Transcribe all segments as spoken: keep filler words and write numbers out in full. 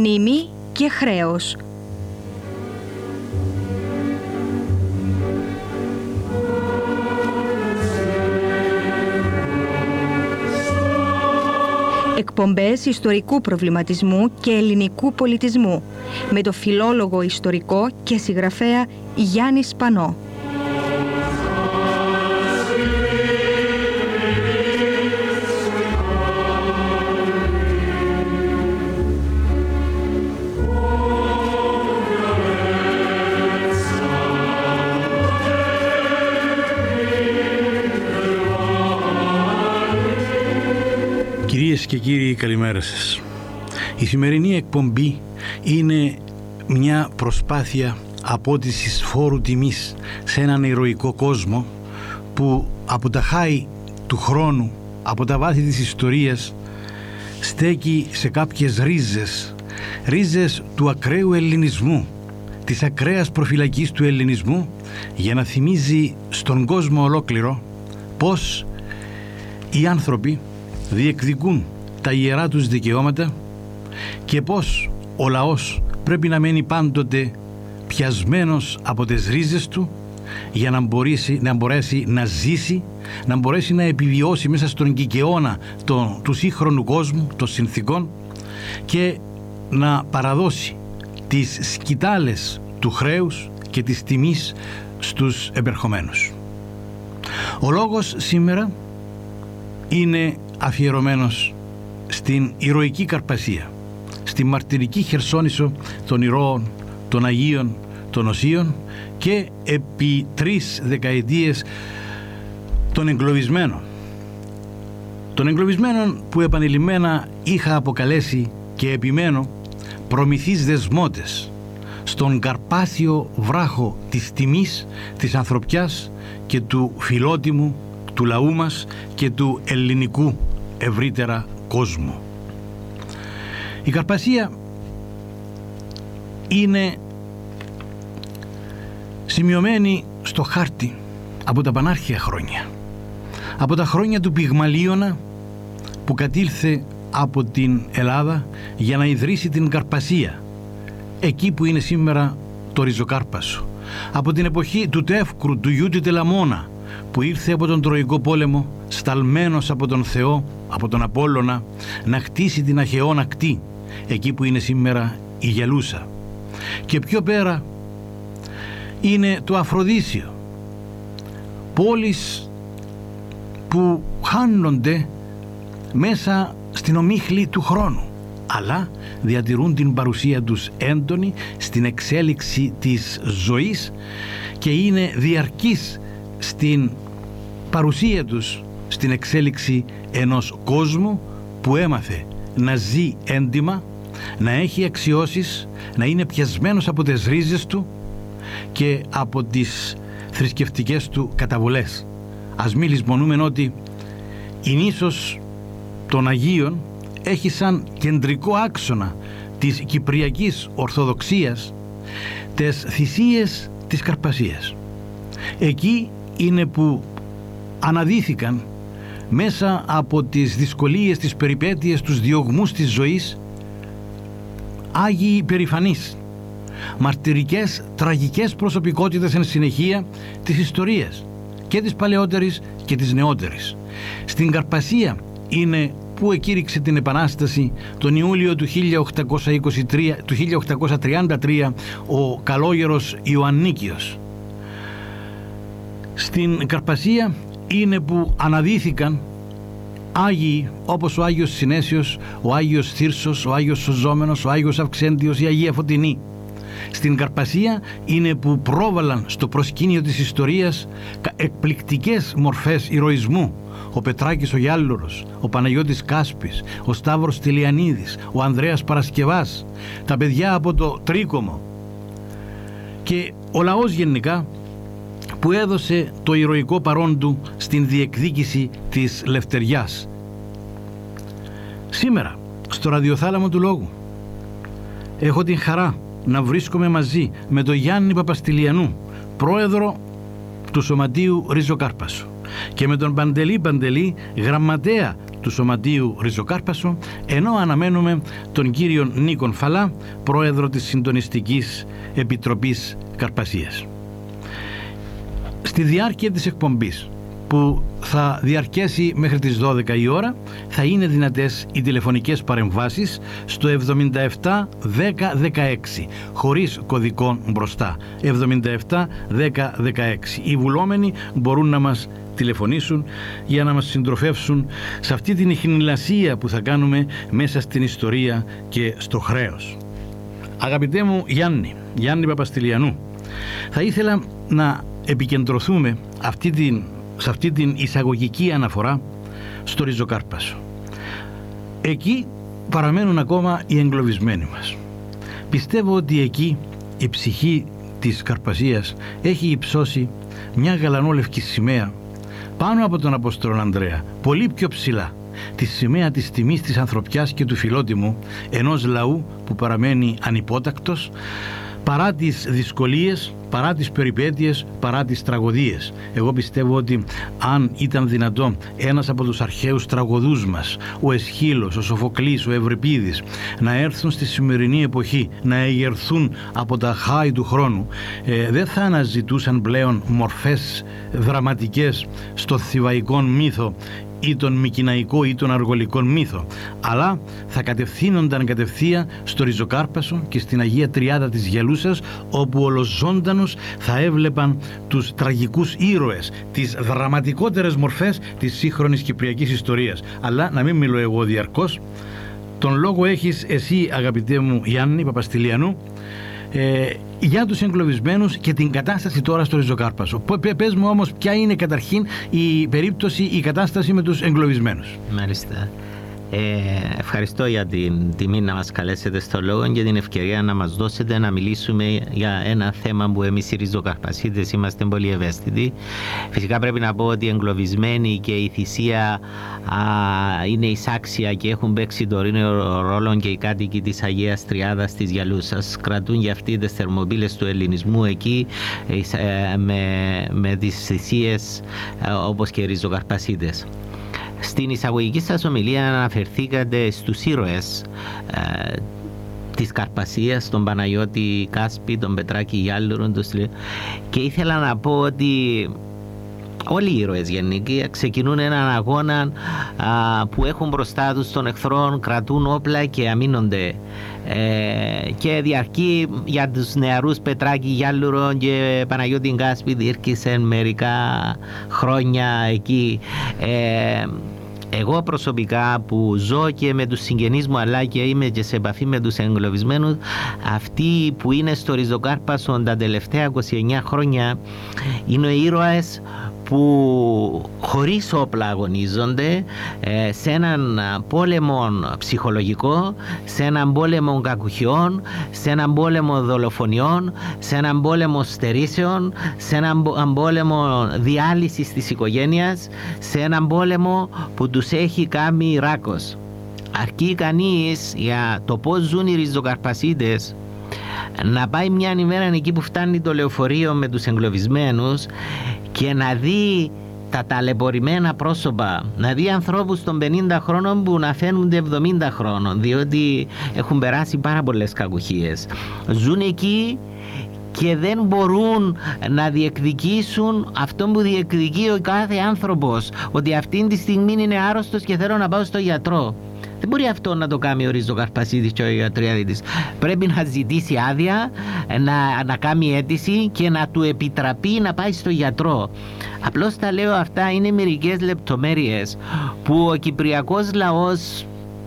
Μνήμη και χρέος. Εκπομπές ιστορικού προβληματισμού και ελληνικού πολιτισμού με το φιλόλογο ιστορικό και συγγραφέα Γιάννη Σπανό. Κυρίες και κύριοι, καλημέρα σας. Η σημερινή εκπομπή είναι μια προσπάθεια απότισης φόρου τιμής σε έναν ηρωικό κόσμο που από τα χάη του χρόνου, από τα βάθη της ιστορίας, στέκει σε κάποιες ρίζες, ρίζες του ακραίου ελληνισμού, της ακραίας προφυλακής του ελληνισμού, για να θυμίζει στον κόσμο ολόκληρο πως οι άνθρωποι διεκδικούν τα ιερά τους δικαιώματα και πως ο λαός πρέπει να μένει πάντοτε πιασμένος από τις ρίζες του για να μπορέσει να, μπορέσει να ζήσει, να μπορέσει να επιβιώσει μέσα στον κικαιώνα το, του σύγχρονου κόσμου, των συνθήκων, και να παραδώσει τις σκητάλες του χρέους και της τιμής στους επερχομένους. Ο λόγος σήμερα είναι αφιερωμένος στην ηρωική Καρπασία, στη μαρτυρική Χερσόνησο των ηρώων, των Αγίων, των Οσίων, και επί τρεις δεκαετίες των εγκλωβισμένων. Των εγκλωβισμένων που επανειλημμένα είχα αποκαλέσει και επιμένω προμηθείς δεσμότες στον καρπάσιο βράχο της τιμής, της ανθρωπιάς και του φιλότιμου του λαού μας και του ελληνικού ευρύτερα κόσμου. Η Καρπασία είναι σημειωμένη στο χάρτη από τα πανάρχια χρόνια, από τα χρόνια του Πυγμαλίωνα που κατήλθε από την Ελλάδα για να ιδρύσει την Καρπασία, εκεί που είναι σήμερα το Ριζοκάρπασο, από την εποχή του Τεύκρου, του γιου του Τελαμώνα, που ήρθε από τον Τροϊκό πόλεμο σταλμένος από τον Θεό, από τον Απόλλωνα, να χτίσει την Αχαιόν ακτή, εκεί που είναι σήμερα η Γελούσα. Και πιο πέρα είναι το Αφροδίσιο, πόλεις που χάνονται μέσα στην ομίχλη του χρόνου, αλλά διατηρούν την παρουσία τους έντονη στην εξέλιξη της ζωής και είναι διαρκής στην παρουσία τους στην εξέλιξη ενός κόσμου που έμαθε να ζει έντιμα, να έχει αξιώσεις, να είναι πιασμένος από τις ρίζες του και από τις θρησκευτικές του καταβολές. Ας μην λησμονούμε ότι η νήσος των Αγίων έχει σαν κεντρικό άξονα της Κυπριακής Ορθοδοξίας τις θυσίες της Καρπασίας. Εκεί είναι που αναδύθηκαν μέσα από τις δυσκολίες, τις περιπέτειες, τους διωγμούς της ζωής Άγιοι περηφανείς, μαρτυρικές, τραγικές προσωπικότητες εν συνεχεία της ιστορίας και της παλαιότερης και της νεότερης. Στην Καρπασία είναι που εκήρυξε την Επανάσταση τον Ιούλιο του χίλια οκτακόσια είκοσι τρία, του χίλια οκτακόσια τριάντα τρία ο καλόγερος Ιωαννίκιος. Στην Καρπασία είναι που αναδύθηκαν Άγιοι όπως ο Άγιος Συνέσιος, ο Άγιος Θύρσος, ο Άγιος Σωζόμενος, ο Άγιος Αυξέντιος, η Αγία Φωτεινή. Στην Καρπασία είναι που πρόβαλαν στο προσκήνιο της ιστορίας εκπληκτικές μορφές ηρωισμού ο Πετράκης ο Γιάλλορος, ο Παναγιώτης Κάσπης, ο Σταύρος Τελιανίδης, ο Ανδρέας Παρασκευάς, τα παιδιά από το Τρίκομο και ο λαός γενικά, που έδωσε το ηρωικό παρόν του στην διεκδίκηση της λευτεριάς. Σήμερα, στο ραδιοθάλαμο του Λόγου, έχω την χαρά να βρίσκομαι μαζί με τον Γιάννη Παπαστηλιανού, πρόεδρο του Σωματείου Ριζοκάρπασου, και με τον Παντελή Παντελή, γραμματέα του Σωματείου Ριζοκάρπασο, ενώ αναμένουμε τον κύριο Νίκον Φαλά, πρόεδρο της Συντονιστικής Επιτροπής Καρπασίας. Στη διάρκεια της εκπομπής, που θα διαρκέσει μέχρι τις δώδεκα η ώρα, θα είναι δυνατές οι τηλεφωνικές παρεμβάσεις στο εβδομήντα επτά δέκα δεκαέξι, χωρίς κωδικό μπροστά. εβδομήντα επτά δέκα δεκαέξι. Οι βουλόμενοι μπορούν να μας τηλεφωνήσουν για να μας συντροφεύσουν σε αυτή την ιχνηλασία που θα κάνουμε μέσα στην ιστορία και στο χρέος. Αγαπητέ μου Γιάννη, Γιάννη Παπαστηλιανού, θα ήθελα να επικεντρωθούμε αυτή την, σε αυτή την εισαγωγική αναφορά στο Ριζοκάρπασο. Εκεί παραμένουν ακόμα οι εγκλωβισμένοι μας. Πιστεύω ότι εκεί η ψυχή της Καρπασίας έχει υψώσει μια γαλανόλευκη σημαία πάνω από τον Απόστολο Ανδρέα, πολύ πιο ψηλά, τη σημαία της τιμής, της ανθρωπιάς και του φιλότιμου ενός λαού που παραμένει ανυπότακτος παρά τις δυσκολίες, παρά τις περιπέτειες, παρά τις τραγωδίες. Εγώ πιστεύω ότι αν ήταν δυνατό ένας από τους αρχαίους τραγωδούς μας, ο Εσχύλος, ο Σοφοκλής, ο Ευρυπίδης, να έρθουν στη σημερινή εποχή, να εγερθούν από τα χάη του χρόνου, ε, δεν θα αναζητούσαν πλέον μορφές δραματικές στο θηβαϊκό μύθο ή τον μικηναϊκό ή τον αργολικό μύθο, αλλά θα κατευθύνονταν κατευθείαν στο Ριζοκάρπασο και στην Αγία Τριάδα της Γελούσας, όπου ολοζώντανους θα έβλεπαν τους τραγικούς ήρωες, τις δραματικότερες μορφές της σύγχρονης κυπριακής ιστορίας. Αλλά να μην μιλώ εγώ διαρκώς, τον λόγο έχεις εσύ, αγαπητέ μου Γιάννη Παπαστηλιανού, ε, για τους εγκλωβισμένους και την κατάσταση τώρα στο Ριζοκάρπασο. Πες μου όμως ποια είναι καταρχήν η περίπτωση, η κατάσταση με τους εγκλωβισμένους. Μάλιστα. Ε, ευχαριστώ για την τιμή να μας καλέσετε στο λόγο και την ευκαιρία να μας δώσετε να μιλήσουμε για ένα θέμα που εμείς οι Ριζοκαρπασίτες είμαστε πολύ ευαίσθητοι. Φυσικά πρέπει να πω ότι οι εγκλωβισμένοι και η θυσία α, είναι εισάξια και έχουν παίξει το ρόλο και οι κάτοικοι της Αγίας Τριάδας της Γιαλούσας. Κρατούν για αυτοί τις θερμοπύλες του ελληνισμού εκεί ε, με, με τις θυσίες ε, όπως και οι Ριζοκαρπασίτες. Στην εισαγωγική σας ομιλία αναφερθήκατε στους ήρωες ε, της Καρπασίας, τον Παναγιώτη Κάσπη, τον Πετράκη Γιάλλουρον, τον... και ήθελα να πω ότι όλοι οι ήρωες γενικοί ξεκινούν έναν αγώνα α, που έχουν μπροστά τους τον εχθρό, κρατούν όπλα και αμήνονται. Ε, και διαρκεί για τους νεαρούς Πετράκη Γιάλλουρο και Παναγιώτη Κάσπη, διήρκησε μερικά χρόνια εκεί. Ε, εγώ προσωπικά που ζω και με τους συγγενείς μου αλλά και είμαι και σε επαφή με τους εγκλωβισμένους, αυτοί που είναι στο Ριζοκάρπασο τα τελευταία είκοσι εννέα χρόνια είναι οι ήρωες που χωρίς όπλα αγωνίζονται ε, σε έναν πόλεμο ψυχολογικό, σε έναν πόλεμο κακουχιών, σε έναν πόλεμο δολοφονιών, σε έναν πόλεμο στερήσεων, σε έναν πόλεμο διάλυσης της οικογένειας, σε έναν πόλεμο που τους έχει κάνει ράκος. Αρκεί κανείς για το πώς ζουν οι Ριζοκαρπασίτες να πάει μια ημέρα εκεί που φτάνει το λεωφορείο με τους εγκλωβισμένους και να δει τα ταλαιπωρημένα πρόσωπα, να δει ανθρώπους των πενήντα χρόνων που να φαίνονται εβδομήντα χρόνων, διότι έχουν περάσει πάρα πολλές κακουχίες. Ζουν εκεί και δεν μπορούν να διεκδικήσουν αυτό που διεκδικεί ο κάθε άνθρωπος, ότι αυτή τη στιγμή είναι άρρωστος και θέλω να πάω στο γιατρό. Δεν μπορεί αυτό να το κάνει ο Ριζοκαρπασίτης και ο γιατριάδης. Πρέπει να ζητήσει άδεια, να, να κάνει αίτηση και να του επιτραπεί να πάει στο γιατρό. Απλώς τα λέω αυτά, είναι μερικές λεπτομέρειες που ο κυπριακός λαός,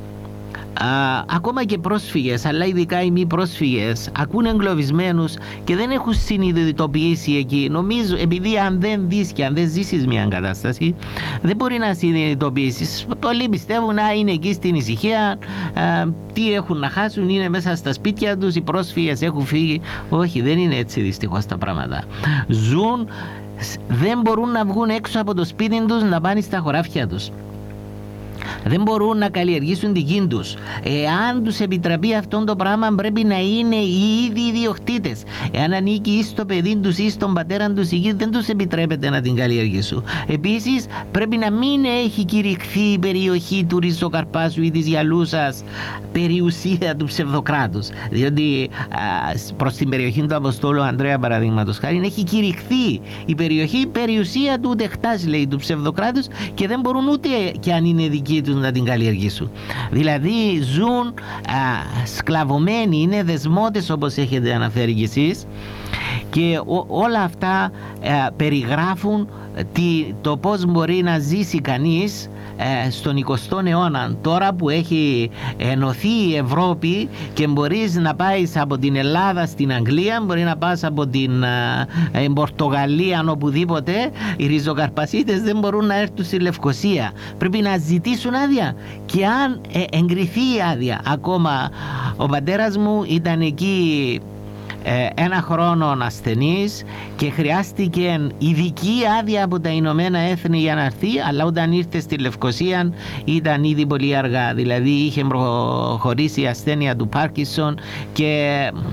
Α, ακόμα και πρόσφυγες, αλλά ειδικά οι μη πρόσφυγες, ακούν εγκλωβισμένους και δεν έχουν συνειδητοποιήσει εκεί. Νομίζω, επειδή αν δεν δεις και αν δεν ζήσεις μια κατάσταση, δεν μπορεί να συνειδητοποιήσεις. Πολλοί πιστεύουν να είναι εκεί στην ησυχία, α, τι έχουν να χάσουν, είναι μέσα στα σπίτια τους, οι πρόσφυγες έχουν φύγει. Όχι, δεν είναι έτσι δυστυχώς τα πράγματα. Ζουν, δεν μπορούν να βγουν έξω από το σπίτι τους να πάνε στα χωράφια τους. δεν μπορούν να καλλιεργήσουν δική τους. Εάν τους επιτραπεί αυτό το πράγμα, πρέπει να είναι οι ίδιοι ιδιοκτήτες. Εάν ανήκει ή στο παιδί τους ή στον πατέρα τους, δεν τους επιτρέπεται να την καλλιεργήσουν. Επίσης, πρέπει να μην έχει κηρυχθεί η περιοχή του Ριζοκαρπάσου ή της Γιαλούσας περιουσία του ψευδοκράτους. Διότι α, προς την περιοχή του Αποστόλου Ανδρέα, παραδείγματος χάρη, έχει κηρυχθεί η περιοχή περιουσία του τεχτάς, λέει, του ψευδοκράτους, και δεν μπορούν ούτε και αν είναι δική τους να την καλλιεργήσουν. Δηλαδή ζουν α, σκλαβωμένοι, είναι δεσμότες, όπως έχετε αναφέρει κι εσείς, και ό, όλα αυτά α, περιγράφουν τι, το πώς μπορεί να ζήσει κανείς στον εικοστό αιώνα, τώρα που έχει ενωθεί η Ευρώπη και μπορείς να πάεις από την Ελλάδα στην Αγγλία, μπορεί να πας από την ε, Πορτογαλία οπουδήποτε. Οι ριζοκαρπασίτες δεν μπορούν να έρθουν στη Λευκοσία, πρέπει να ζητήσουν άδεια, και αν ε, εγκριθεί η άδεια, ακόμα ο πατέρας μου ήταν εκεί ένα χρόνο ασθενής και χρειάστηκε ειδική άδεια από τα Ηνωμένα Έθνη για να έρθει, αλλά όταν ήρθε στη Λευκοσία ήταν ήδη πολύ αργά. Δηλαδή είχε προχωρήσει η ασθένεια του Πάρκινσον και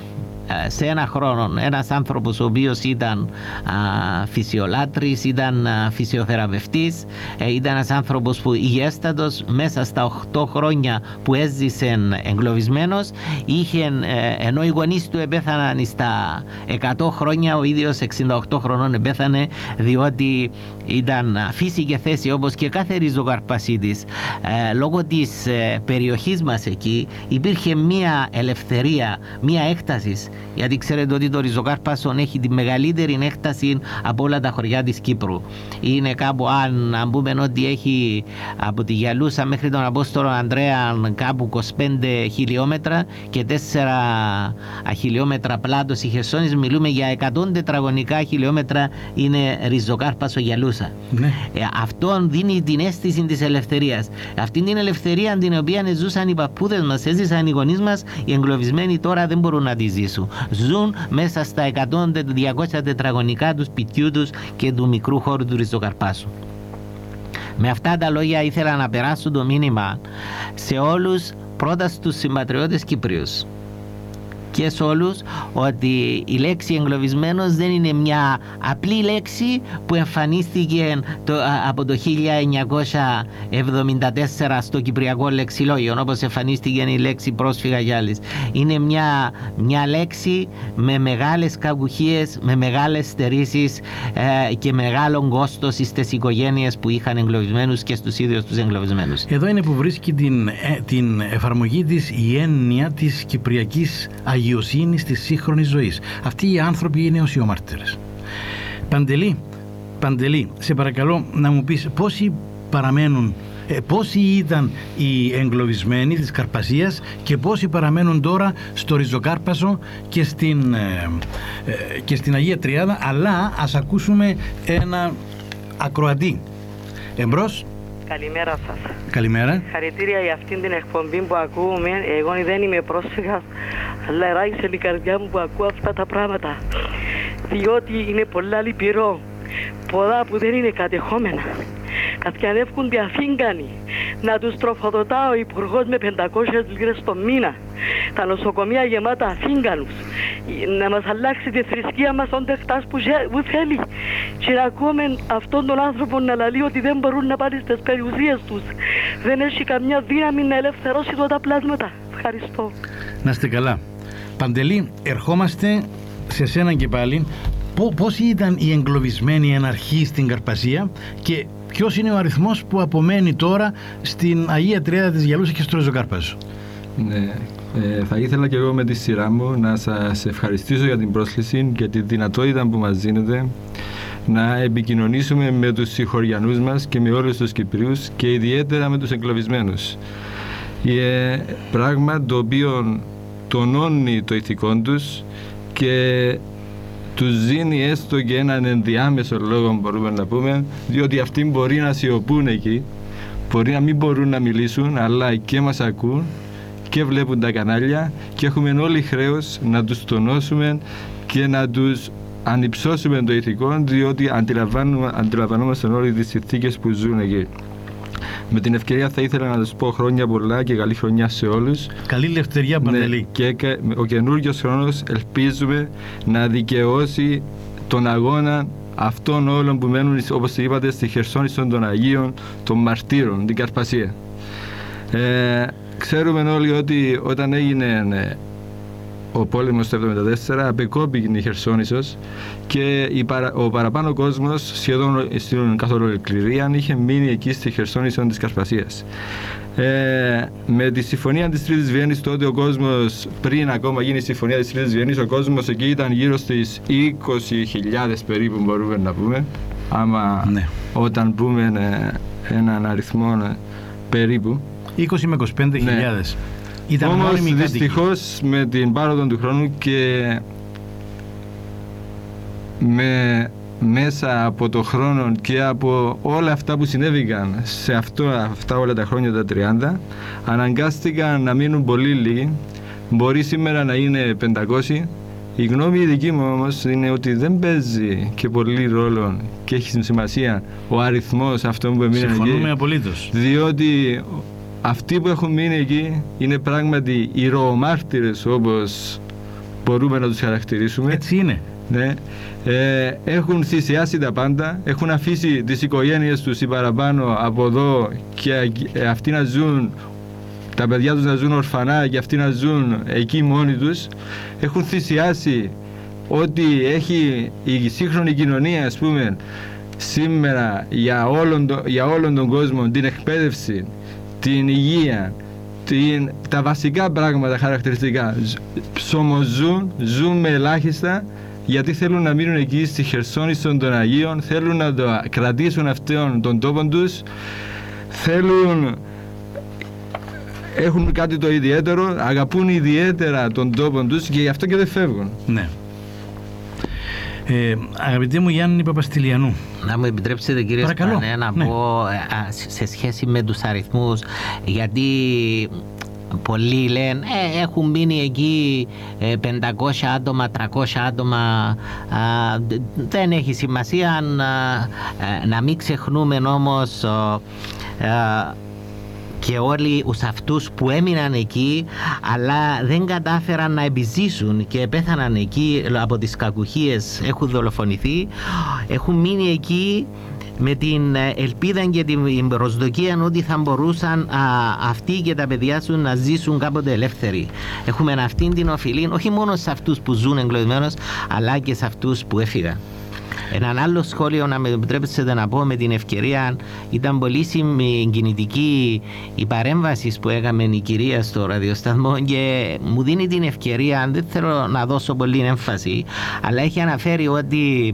σε ένα χρόνο ένας άνθρωπος ο οποίος ήταν α, φυσιολάτρης, ήταν α, φυσιοθεραπευτής, ε, ήταν ένας άνθρωπος που υγιέστατος, μέσα στα οκτώ χρόνια που έζησε εγκλωβισμένος, είχε, ε, ενώ οι γονείς του επέθαναν στα εκατό χρόνια, ο ίδιος εξήντα οκτώ χρονών επέθανε, διότι ήταν φύση και θέση όπως και κάθε ριζοκαρπασίτης. Ε, λόγω της ε, περιοχής μας εκεί υπήρχε μια ελευθερία, μια έκταση, γιατί ξέρετε ότι το Ριζοκάρπασο έχει τη μεγαλύτερη έκταση από όλα τα χωριά της Κύπρου. Είναι κάπου, αν, αν πούμε ότι έχει από τη Γιαλούσα μέχρι τον Απόστολο Ανδρέα κάπου είκοσι πέντε χιλιόμετρα και τέσσερα χιλιόμετρα πλάτος η Χερσόνης, μιλούμε για εκατό τετραγωνικά χιλιόμετρα, είναι Ριζοκάρπασο Γιαλούσα. Ναι. Ε, αυτό δίνει την αίσθηση της ελευθερίας. Αυτή την ελευθερία την οποία ζούσαν οι παππούδες μας, έζησαν οι γονείς μας, οι εγκλωβισμένοι τώρα δεν μπορούν να τη ζήσουν. Ζουν μέσα στα εκατό με διακόσια τετραγωνικά του σπιτιού τους και του μικρού χώρου του Ριζοκαρπάσου. Με αυτά τα λόγια ήθελα να περάσω το μήνυμα σε όλους, πρώτα στους συμπατριώτες Κυπρίους και σε όλους, ότι η λέξη εγκλωβισμένος δεν είναι μια απλή λέξη που εμφανίστηκε το, από το χίλια εννιακόσια εβδομήντα τέσσερα στο Κυπριακό Λεξιλόγιο, όπως εμφανίστηκε η λέξη πρόσφυγα Γιάλης. Είναι μια, μια λέξη με μεγάλες κακουχίες, με μεγάλες στερήσεις ε, και μεγάλο κόστος στις οικογένειες που είχαν εγκλωβισμένους και στους ίδιους τους εγκλωβισμένους. Εδώ είναι που βρίσκει την, ε, την εφαρμογή της η έννοια της κυπριακής αγιοσύνης της σύγχρονης ζωής. Αυτοί οι άνθρωποι είναι οσιομάρτυρες. Παντελή, Παντελή, σε παρακαλώ να μου πεις πόσοι παραμένουν, ε, πόσοι ήταν οι εγκλωβισμένοι της Καρπασίας και πόσοι παραμένουν τώρα στο Ριζοκάρπασο και στην, ε, ε, και στην Αγία Τριάδα, αλλά ας ακούσουμε ένα ακροατή. Εμπρός. Καλημέρα σας. Καλημέρα. Χαρητήρια για αυτήν την εκπομπή που ακούμε. Εγώ δεν είμαι πρόσφυγας, αλλά ράγισε η καρδιά μου που ακούω αυτά τα πράγματα. Διότι είναι πολλά λυπηρό. Πολλά που δεν είναι κατεχόμενα. Καθιανεύκονται αφίγκανοι. Να τους τροφοδοτά ο Υπουργός με πεντακόσιες λίρες το μήνα. Τα νοσοκομεία γεμάτα αφίγκανους. Να μας αλλάξει τη θρησκεία μας όντε χτάς που, που θέλει. Και να ακούμε αυτόν τον άνθρωπο να λαλεί ότι δεν μπορούν να πάρει στις περιουσίες τους. Δεν έχει καμιά δύναμη να ελευθερώσει τα πλάσματα. Ευχαριστώ. Να είστε καλά. Παντελή, ερχόμαστε σε σένα και πάλι. Πόσοι ήταν οι εγκλωβισμένοι εν αρχή στην Καρπασία και ποιος είναι ο αριθμός που απομένει τώρα στην Αγία Τριάδα της Γιαλούσα και στο Ριζοκάρπασο? Ναι, ε, θα ήθελα και εγώ με τη σειρά μου να σας ευχαριστήσω για την πρόσκληση και τη δυνατότητα που μας δίνετε να επικοινωνήσουμε με τους συγχωριανούς μας και με όλους τους Κυπρίους και ιδιαίτερα με τους εγκλωβισμένους. Ε, πράγμα το οποίο τονώνει το ηθικό τους και τους δίνει έστω και έναν ενδιάμεσο λόγο, μπορούμε να πούμε, διότι αυτοί μπορεί να σιωπούν εκεί, μπορεί να μην μπορούν να μιλήσουν, αλλά και μας ακούν και βλέπουν τα κανάλια και έχουμε όλοι χρέος να τους τονώσουμε και να τους ανυψώσουμε το ηθικό, διότι αντιλαμβανόμαστε όλοι τις συνθήκες που ζουν εκεί. Με την ευκαιρία θα ήθελα να τους πω χρόνια πολλά και καλή χρονιά σε όλους. Καλή ελευθερία, Παντελή. Ναι, και ο καινούριος χρόνος ελπίζουμε να δικαιώσει τον αγώνα αυτών όλων που μένουν, όπως είπατε, στη Χερσόνησο των Αγίων, των Μαρτύρων, την Καρπασία. Ε, ξέρουμε όλοι ότι όταν έγινε ε, ο πόλεμος το εβδομήντα τέσσερα απεκόπηκε η Χερσόνησος και η παρα, ο παραπάνω κόσμος σχεδόν στην καθόλου ολοκληρία είχε μείνει εκεί στη Χερσόνησο της Καρπασίας. Ε, με τη συμφωνία της Τρίτης Βιέννης, τότε ο κόσμος, πριν ακόμα γίνει η συμφωνία της Τρίτης Βιέννης, ο κόσμος εκεί ήταν γύρω στις είκοσι χιλιάδες περίπου, μπορούμε να πούμε, άμα ναι. όταν πούμε ε, έναν αριθμό ε, περίπου είκοσι με είκοσι πέντε χιλιάδες. Ναι. Ήταν όμως δυστυχώς με την πάροδο του χρόνου και με μέσα από το χρόνο και από όλα αυτά που συνέβηκαν σε αυτό, αυτά όλα τα χρόνια τα τριάντα, αναγκάστηκαν να μείνουν πολύ λίγοι. Μπορεί σήμερα να είναι πεντακόσιοι. Η γνώμη η δική μου όμως είναι ότι δεν παίζει και πολύ ρόλο και έχει σημασία ο αριθμός αυτών που έμειναν εκεί. Συμφωνούμε απολύτως. Διότι αυτοί που έχουν μείνει εκεί είναι πράγματι οι ροομάρτυρες, όπως μπορούμε να τους χαρακτηρίσουμε. Έτσι είναι. Ναι. Ε, έχουν θυσιάσει τα πάντα, έχουν αφήσει τις οικογένειες τους ή παραπάνω από εδώ και ε, αυτοί να ζουν, τα παιδιά τους να ζουν ορφανά και αυτοί να ζουν εκεί μόνοι τους. Έχουν θυσιάσει ό,τι έχει η σύγχρονη κοινωνία, ας πούμε, σήμερα για όλον, το, για όλον τον κόσμο, την εκπαίδευση, την υγεία, την, τα βασικά πράγματα χαρακτηριστικά. Ψωμοζούν, ζουν με ελάχιστα, γιατί θέλουν να μείνουν εκεί στη Χερσόνησο των Αγίων, θέλουν να το κρατήσουν αυτόν τον τόπο τους, θέλουν, έχουν κάτι το ιδιαίτερο, αγαπούν ιδιαίτερα τον τόπο τους και γι' αυτό και δεν φεύγουν. Ναι. Ε, αγαπητέ μου Γιάννη Παπαστηλιανού, να μου επιτρέψετε κύριε Σπανέ να ναι. πω α, σε σχέση με τους αριθμούς, γιατί πολλοί λένε ε, έχουν μείνει εκεί ε, πεντακόσια άτομα, τριακόσια άτομα, α, δεν έχει σημασία. Α, να μην ξεχνούμε όμως α, α, και όλοι αυτούς που έμειναν εκεί αλλά δεν κατάφεραν να επιζήσουν και πέθαναν εκεί από τις κακουχίες, έχουν δολοφονηθεί, έχουν μείνει εκεί με την ελπίδα και την προσδοκία ότι θα μπορούσαν α, αυτοί και τα παιδιά σου να ζήσουν κάποτε ελεύθεροι. Έχουμε αυτήν την οφειλή όχι μόνο σε αυτούς που ζουν εγκλωβισμένους αλλά και σε αυτούς που έφυγαν. Έναν άλλο σχόλιο να με επιτρέψετε να πω με την ευκαιρία, ήταν πολύ συγκινητική η παρέμβαση που έκαμε η κυρία στο ραδιοσταθμό και μου δίνει την ευκαιρία, δεν θέλω να δώσω πολύ έμφαση, αλλά έχει αναφέρει ότι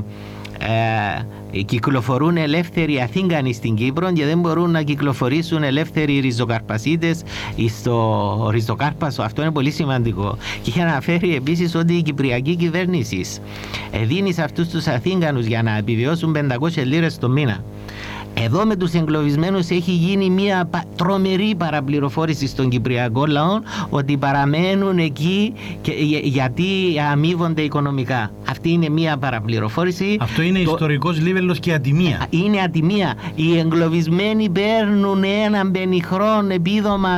ε, κυκλοφορούν ελεύθεροι Αθήγανοι στην Κύπρο και δεν μπορούν να κυκλοφορήσουν ελεύθεροι ριζοκαρπασίτες στο ριζοκάρπασο. Αυτό είναι πολύ σημαντικό. Και είχε αναφέρει επίσης ότι η κυπριακή κυβέρνηση δίνει σε αυτούς τους Αθήγανους για να επιβιώσουν πεντακόσιες λίρες το μήνα. Εδώ με τους εγκλωβισμένους έχει γίνει μια τρομερή παραπληροφόρηση στον κυπριακό λαό ότι παραμένουν εκεί και, γιατί αμείβονται οικονομικά. Αυτή είναι μια παραπληροφόρηση. Αυτό είναι το... ιστορικός λίβελος και ατιμία. Είναι ατιμία. Οι εγκλωβισμένοι παίρνουν έναν πενιχρόν επίδομα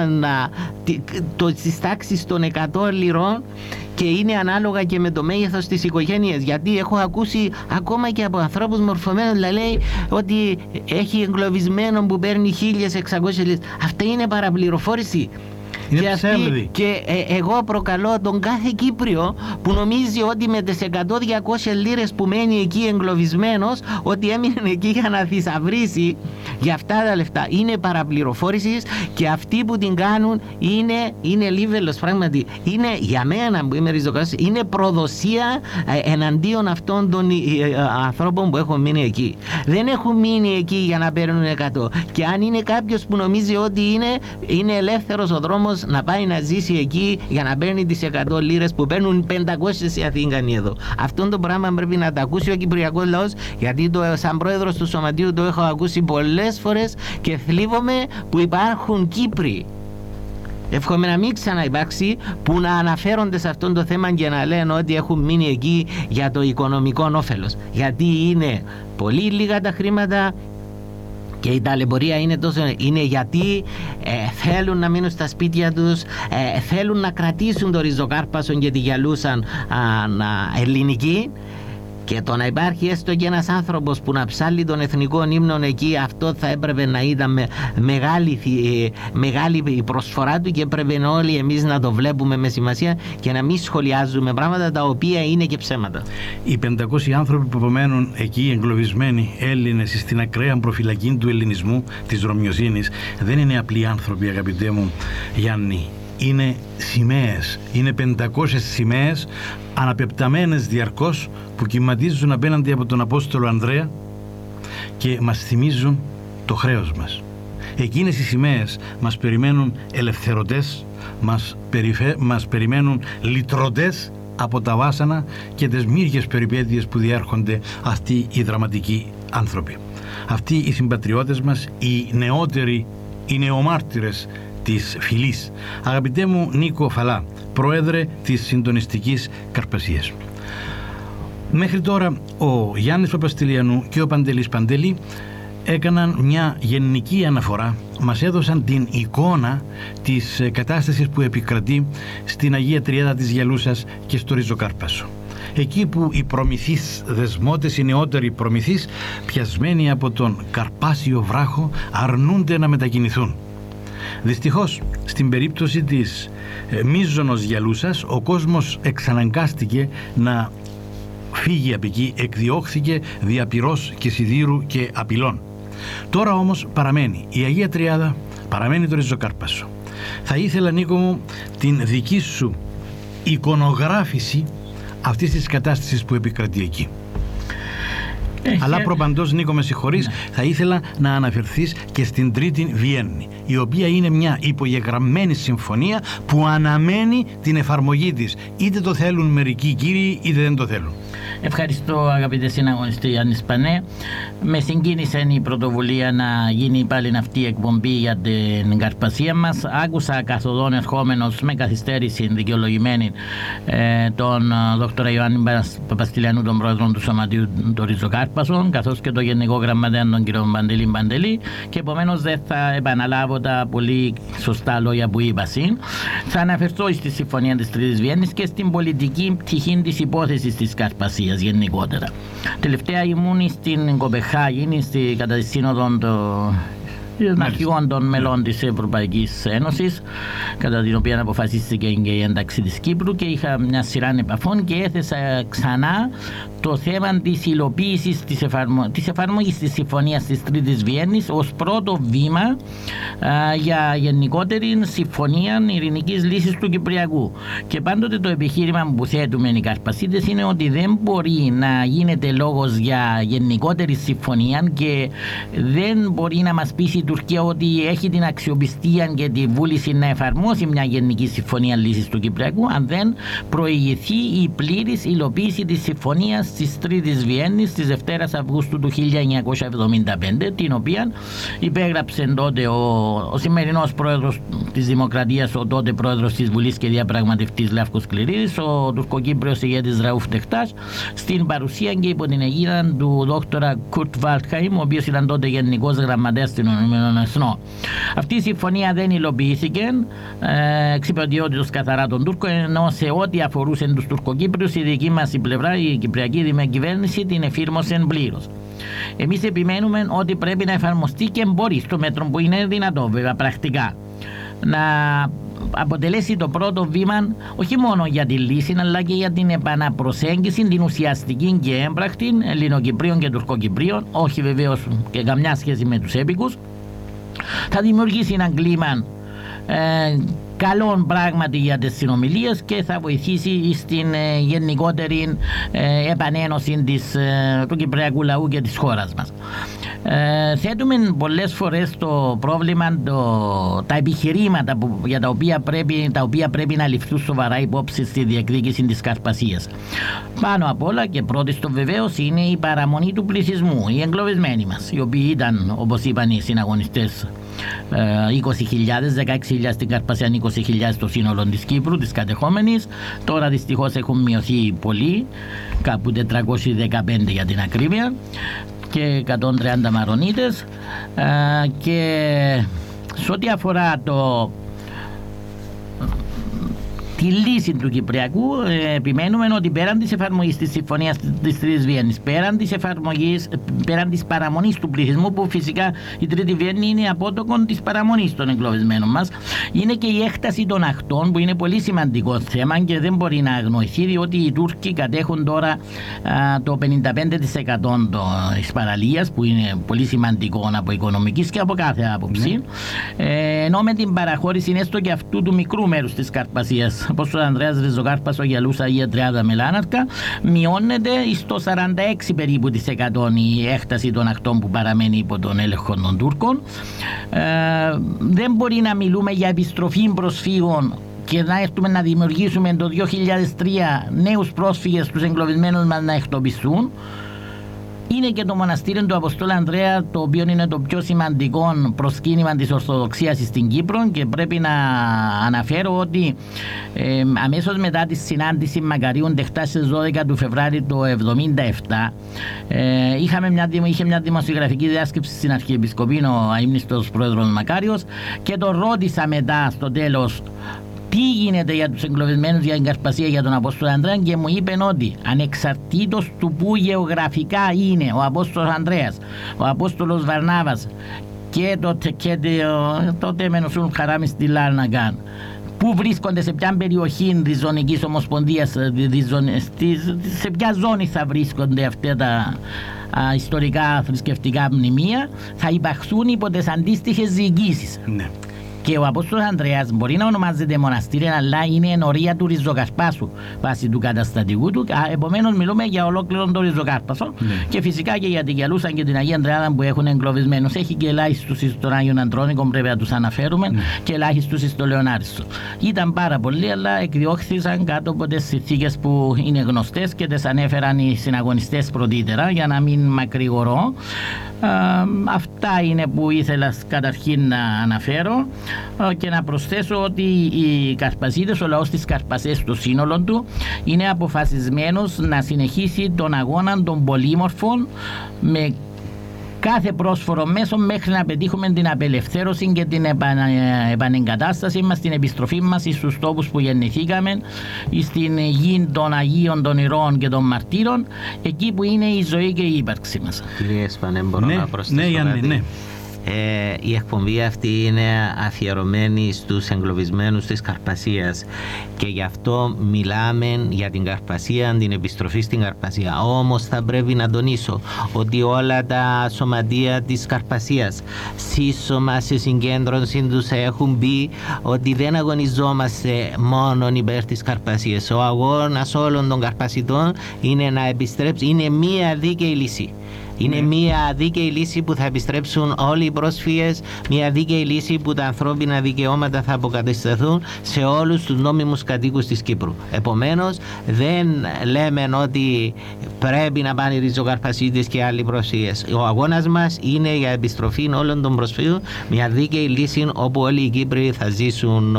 στις τάξεις των εκατό λιρών και είναι ανάλογα και με το μέγεθος της οικογένειας. Γιατί έχω ακούσει ακόμα και από ανθρώπους μορφωμένους να λέει ότι έχει εγκλωβισμένο που παίρνει χίλιες εξακόσιες λίρες. Αυτή είναι παραπληροφόρηση. Και, αυτή, και ε, εγώ προκαλώ τον κάθε Κύπριο που νομίζει ότι με τις εκατό με διακόσιες λίρες που μένει εκεί εγκλωβισμένος ότι έμεινε εκεί για να θησαυρίσει για αυτά τα λεφτά. Είναι παραπληροφόρηση και αυτοί που την κάνουν είναι, είναι λίβελος πράγματι. Είναι για μένα που είμαι ριζοκάρπας, είναι προδοσία ε, εναντίον αυτών των ε, ε, ανθρώπων που έχουν μείνει εκεί. Δεν έχουν μείνει εκεί για να παίρνουν εκατό. Και αν είναι κάποιος που νομίζει ότι είναι, είναι ελεύθερος ο δρόμος να πάει να ζήσει εκεί για να παίρνει τις εκατό λίρες που παίρνουν πεντακόσιες οι Αθήγανοι εδώ. Αυτό το πράγμα πρέπει να το ακούσει ο κυπριακός λαός, γιατί το, σαν πρόεδρος του Σωματείου το έχω ακούσει πολλές φορές και θλίβομαι που υπάρχουν Κύπροι. Εύχομαι να μην ξαναυπάρξει που να αναφέρονται σε αυτό το θέμα και να λένε ότι έχουν μείνει εκεί για το οικονομικό όφελος. Γιατί είναι πολύ λίγα τα χρήματα Και η ταλαιπωρία είναι, τόσο, είναι γιατί ε, θέλουν να μείνουν στα σπίτια τους, ε, θέλουν να κρατήσουν το ριζοκάρπασο και τη γυαλούσαν α, να, ελληνική. Και το να υπάρχει έστω και ένας άνθρωπος που να ψάλει τον εθνικό ύμνο εκεί, αυτό θα έπρεπε να ήταν με, μεγάλη, μεγάλη η προσφορά του και έπρεπε όλοι εμείς να το βλέπουμε με σημασία και να μην σχολιάζουμε πράγματα τα οποία είναι και ψέματα. Οι πεντακόσιοι άνθρωποι που απομένουν εκεί εγκλωβισμένοι Έλληνες στην ακραία προφυλακή του ελληνισμού, της Ρωμιοσύνης, δεν είναι απλοί άνθρωποι, αγαπητέ μου Γιάννη. Είναι σημαίες, είναι πεντακόσιες σημαίες αναπεπταμένες διαρκώς που κυματίζουν απέναντι από τον Απόστολο Ανδρέα και μας θυμίζουν το χρέος μας. Εκείνες οι σημαίες μας περιμένουν ελευθερωτές, μας, περιφε... μας περιμένουν λυτρωτές από τα βάσανα και τις μύριες περιπέτειες που διέρχονται αυτοί οι δραματικοί άνθρωποι. Αυτοί οι συμπατριώτες μας, οι νεότεροι, οι νεομάρτυρες της φυλής. Αγαπητέ μου Νίκο Φαλά, πρόεδρε της Συντονιστικής Καρπασίας. Μέχρι τώρα ο Γιάννης Παπαστηλιανού και ο Παντελής Παντελή έκαναν μια γενική αναφορά, μας έδωσαν την εικόνα της κατάστασης που επικρατεί στην Αγία Τριάδα της Γυαλούσας και στο Ριζοκάρπασο. Εκεί που οι προμηθείς δεσμότες, οι νεότεροι προμηθείς, πιασμένοι από τον Καρπάσιο βράχο, αρνούνται να μετακινηθούν. Δυστυχώς, στην περίπτωση της ε, μίζωνος Γυαλούσας, ο κόσμος εξαναγκάστηκε να φύγει από εκεί, εκδιώχθηκε δια πυρός και σιδήρου και απειλών. Τώρα όμως παραμένει η Αγία Τριάδα, παραμένει το Ριζοκάρπασο. Θα ήθελα, Νίκο μου, την δική σου εικονογράφηση αυτής της κατάστασης που επικρατεί εκεί. Έχει... Αλλά προπαντός, Νίκο, με συγχωρείς, ναι. Θα ήθελα να αναφερθείς και στην Τρίτη Βιέννη, η οποία είναι μια υπογεγραμμένη συμφωνία που αναμένει την εφαρμογή της. Είτε το θέλουν μερικοί κύριοι, είτε δεν το θέλουν. Ευχαριστώ, αγαπητέ συναγωνιστή Γιάννη Σπανέ. Με συγκίνησε η πρωτοβουλία να γίνει πάλι αυτή η εκπομπή για την Καρπασία μας. Άκουσα καθοδόν ερχόμενος με καθυστέρηση δικαιολογημένη ε, τον δόκτωρα Ιωάννη Παπαστηλιανού, τον πρόεδρο του Σωματείου των Ριζοκάρπασων, καθώς και τον Γενικό Γραμματέα τον κύριο Παντελή Παντελή, και επομένως δεν θα επαναλάβω τα πολύ σωστά λόγια που είπα συν. Θα αναφερθώ στη Συμφωνία της Τρίτης Βιέννης και στην πολιτική πτυχή της υπόθεσης της Καρπασίας γενικότερα. Τελευταία ήμουν στην Κοπεχάγη, στη, κατά τη σύνοδο των αρχηγών των μελών της Ευρωπαϊκής Ένωσης, κατά την οποία αποφασίστηκε και η ένταξη της Κύπρου, και είχα μια σειρά επαφών και έθεσα ξανά το θέμα της υλοποίησης της, εφαρμο... της εφαρμογής της Συμφωνίας της Τρίτης Βιέννης ως πρώτο βήμα α, για γενικότερη συμφωνία ειρηνικής λύσης του Κυπριακού. Και πάντοτε το επιχείρημα που θέτουμε οι Καρπασίτες είναι ότι δεν μπορεί να γίνεται λόγος για γενικότερη συμφωνία και δεν μπορεί να μας πείσει η Τουρκία ότι έχει την αξιοπιστία και τη βούληση να εφαρμόσει μια γενική συμφωνία λύσης του Κυπριακού αν δεν προηγηθεί η πλήρης υλοποίηση της συμφωνίας της Τρίτης Βιέννης της Δευτέρας Αυγούστου του χίλια εννιακόσια εβδομήντα πέντε, την οποία υπέγραψε τότε ο, ο σημερινός πρόεδρος της Δημοκρατίας, ο τότε πρόεδρος της Βουλής και διαπραγματευτής Λεύκος Κληρίδης, ο τουρκοκύπριος ηγέτης Ραούφ Τεχτάς, στην παρουσία και υπό την αιγίδα του δόκτωρα Κουρτ Βάλτχαϊμ, ο οποίος ήταν τότε γενικός γραμματέας των Ηνωμένων Εθνών. Αυτή η συμφωνία δεν υλοποιήθηκε, ε, εξυπηρετιότητος καθαρά των Τούρκων, ενώ σε ό,τι αφορούσε τους Τουρκοκύπριους η δική μας η πλευρά, η Κυπριακή κυβέρνηση, την εφήρμοσε πλήρως. Εμείς επιμένουμε ότι πρέπει να εφαρμοστεί και μπορεί στο μέτρο που είναι δυνατό, βέβαια πρακτικά, να αποτελέσει το πρώτο βήμα όχι μόνο για τη λύση αλλά και για την επαναπροσέγγιση, την ουσιαστική και έμπρακτη Ελληνοκυπρίων και Τουρκοκυπρίων, όχι βεβαίως και καμιά σχέση με τους έπικους. Θα δημιουργήσει ένα κλίμα ε, καλών πράγματι για τις συνομιλίες και θα βοηθήσει στην ε, γενικότερη ε, επανένωση της, ε, του κυπριακού λαού και της χώρας μας. Ε, θέτουμε πολλές φορές το πρόβλημα, το, τα επιχειρήματα που, για τα οποία, πρέπει, τα οποία πρέπει να ληφθούν σοβαρά υπόψη στη διεκδίκηση της Καρπασίας. Πάνω απ' όλα και πρώτη στο βεβαίως είναι η παραμονή του πληθυσμού, οι εγκλωβισμένοι μας, οι οποίοι ήταν, όπως είπαν οι συναγωνιστές, είκοσι χιλιάδες, δεκαέξι χιλιάδες στην Καρπασία, είκοσι χιλιάδες στο σύνολο της Κύπρου, της κατεχόμενης. Τώρα δυστυχώς έχουν μειωθεί πολύ, κάπου τετρακόσιοι δεκαπέντε για την ακρίβεια. και εκατόν τριάντα Μαρονίτες, και σε ό,τι αφορά το τη λύση του Κυπριακού, ε, επιμένουμε ότι πέραν της εφαρμογής της Συμφωνίας της Τρίτης Βιέννης, πέραν της εφαρμογής, πέραν της παραμονής του πληθυσμού, που φυσικά η Τρίτη Βιέννη είναι απότοκον της παραμονής των εγκλωβισμένων μας, είναι και η έκταση των ακτών, που είναι πολύ σημαντικό θέμα και δεν μπορεί να αγνοηθεί, διότι οι Τούρκοι κατέχουν τώρα α, το πενήντα πέντε τοις εκατό της παραλίας, που είναι πολύ σημαντικό από οικονομικής και από κάθε άποψη, mm. ε, ενώ με την παραχώρηση έστω και αυτού του μικρού μέρους της Καρπασίας, όπως ο Ανδρέας Ριζοκάρπας, ο Γιαλούσα ή η Τριάδα Μελάναρκα, μειώνεται στο σαράντα έξι περίπου της εκατό η έκταση των ακτών που παραμένει υπό τον έλεγχο των Τούρκων. Ε, δεν μπορεί να μιλούμε για επιστροφή προσφύγων και να έρθουμε να δημιουργήσουμε το δύο χιλιάδες τρία νέους πρόσφυγες, τους εγκλωβισμένους μας να εκτοπιστούν. Είναι και το μοναστήριο του Αποστόλου Ανδρέα, το οποίο είναι το πιο σημαντικό προσκύνημα της Ορθοδοξίας στην Κύπρο, και πρέπει να αναφέρω ότι ε, αμέσως μετά τη συνάντηση Μακαρίων Τεχτά στις δώδεκα του Φεβρουαρίου του εβδομήντα επτά ε, είχαμε μια, είχε μια δημοσιογραφική διάσκεψη στην Αρχιεπισκοπή ο αείμνηστος πρόεδρος Μακάριος, και τον ρώτησα μετά στο τέλος τι γίνεται για τους εγκλωβισμένους για την Καρπασία, για τον Απόστολο Ανδρέα, και μου είπε ότι ανεξαρτήτως του που γεωγραφικά είναι ο Απόστολος Ανδρέας, ο Απόστολος Βαρνάβας και το τότε Μενοσούν Χαράμι στη Λάρναγκαν, που βρίσκονται, σε ποια περιοχή της Ζωνικής Ομοσπονδίας, σε ποια ζώνη θα βρίσκονται αυτά τα α, ιστορικά θρησκευτικά μνημεία, θα υπαχθούν υπό τις αντίστοιχες διοικήσεις. Ναι. Και ο Απόστολος Ανδρέας μπορεί να ονομάζεται μοναστήρια, αλλά είναι ενορία του Ριζοκαρπάσου βάσει του καταστατικού του. Επομένως, μιλούμε για ολόκληρο τον Ριζοκάρπασο. Mm. Και φυσικά και για την Γιαλούσα και την Αγία Ανδρεάδα που έχουν εγκλωβισμένους. Έχει και ελάχιστους στον Άγιον Αντρόνικο, πρέπει να τους αναφέρουμε, mm. και ελάχιστους στον Λεωνάριστο. Ήταν πάρα πολλοί, αλλά εκδιώχθησαν κάτω από τις συνθήκες που είναι γνωστές και τις ανέφεραν οι συναγωνιστές πρωτήτερα, για να μην μακρηγορώ. Uh, αυτά είναι που ήθελα καταρχήν να αναφέρω, uh, και να προσθέσω ότι οι Καρπασίδες, ο λαός της Καρπασίας στο σύνολο του, είναι αποφασισμένος να συνεχίσει τον αγώνα των πολύμορφων με κάθε πρόσφορο μέσο μέχρι να πετύχουμε την απελευθέρωση και την επανεγκατάσταση μας, την επιστροφή μας στους τόπους που γεννηθήκαμε, στην γη των Αγίων, των Ηρώων και των Μαρτύρων, εκεί που είναι η ζωή και η ύπαρξη μας. Κύριε Σπανέ, μπορώ ναι, να προσθέσω ναι, κάτι? Ναι. Ε, η εκπομπή αυτή είναι αφιερωμένη στους εγκλωβισμένους της Καρπασίας, και γι' αυτό μιλάμε για την Καρπασία, την επιστροφή στην Καρπασία. Όμως θα πρέπει να τονίσω ότι όλα τα σωματεία της Καρπασίας σύσσωμα σε συγκέντρωση τους έχουν πει ότι δεν αγωνιζόμαστε μόνο υπέρ της Καρπασίας. Ο αγώνας όλων των Καρπασιτών είναι να επιστρέψει, είναι μία δίκαιη λύση. Είναι μια δίκαιη λύση που θα επιστρέψουν όλοι οι πρόσφυγες, μια δίκαιη λύση που τα ανθρώπινα δικαιώματα θα αποκατασταθούν σε όλους τους νόμιμους κατοίκους της Κύπρου. Επομένως, δεν λέμε ότι πρέπει να πάνε οι Ριζοκαρπασίτες και άλλοι πρόσφυγες. Ο αγώνας μας είναι για επιστροφή όλων των προσφύγων, μια δίκαιη λύση όπου όλοι οι Κύπροι θα ζήσουν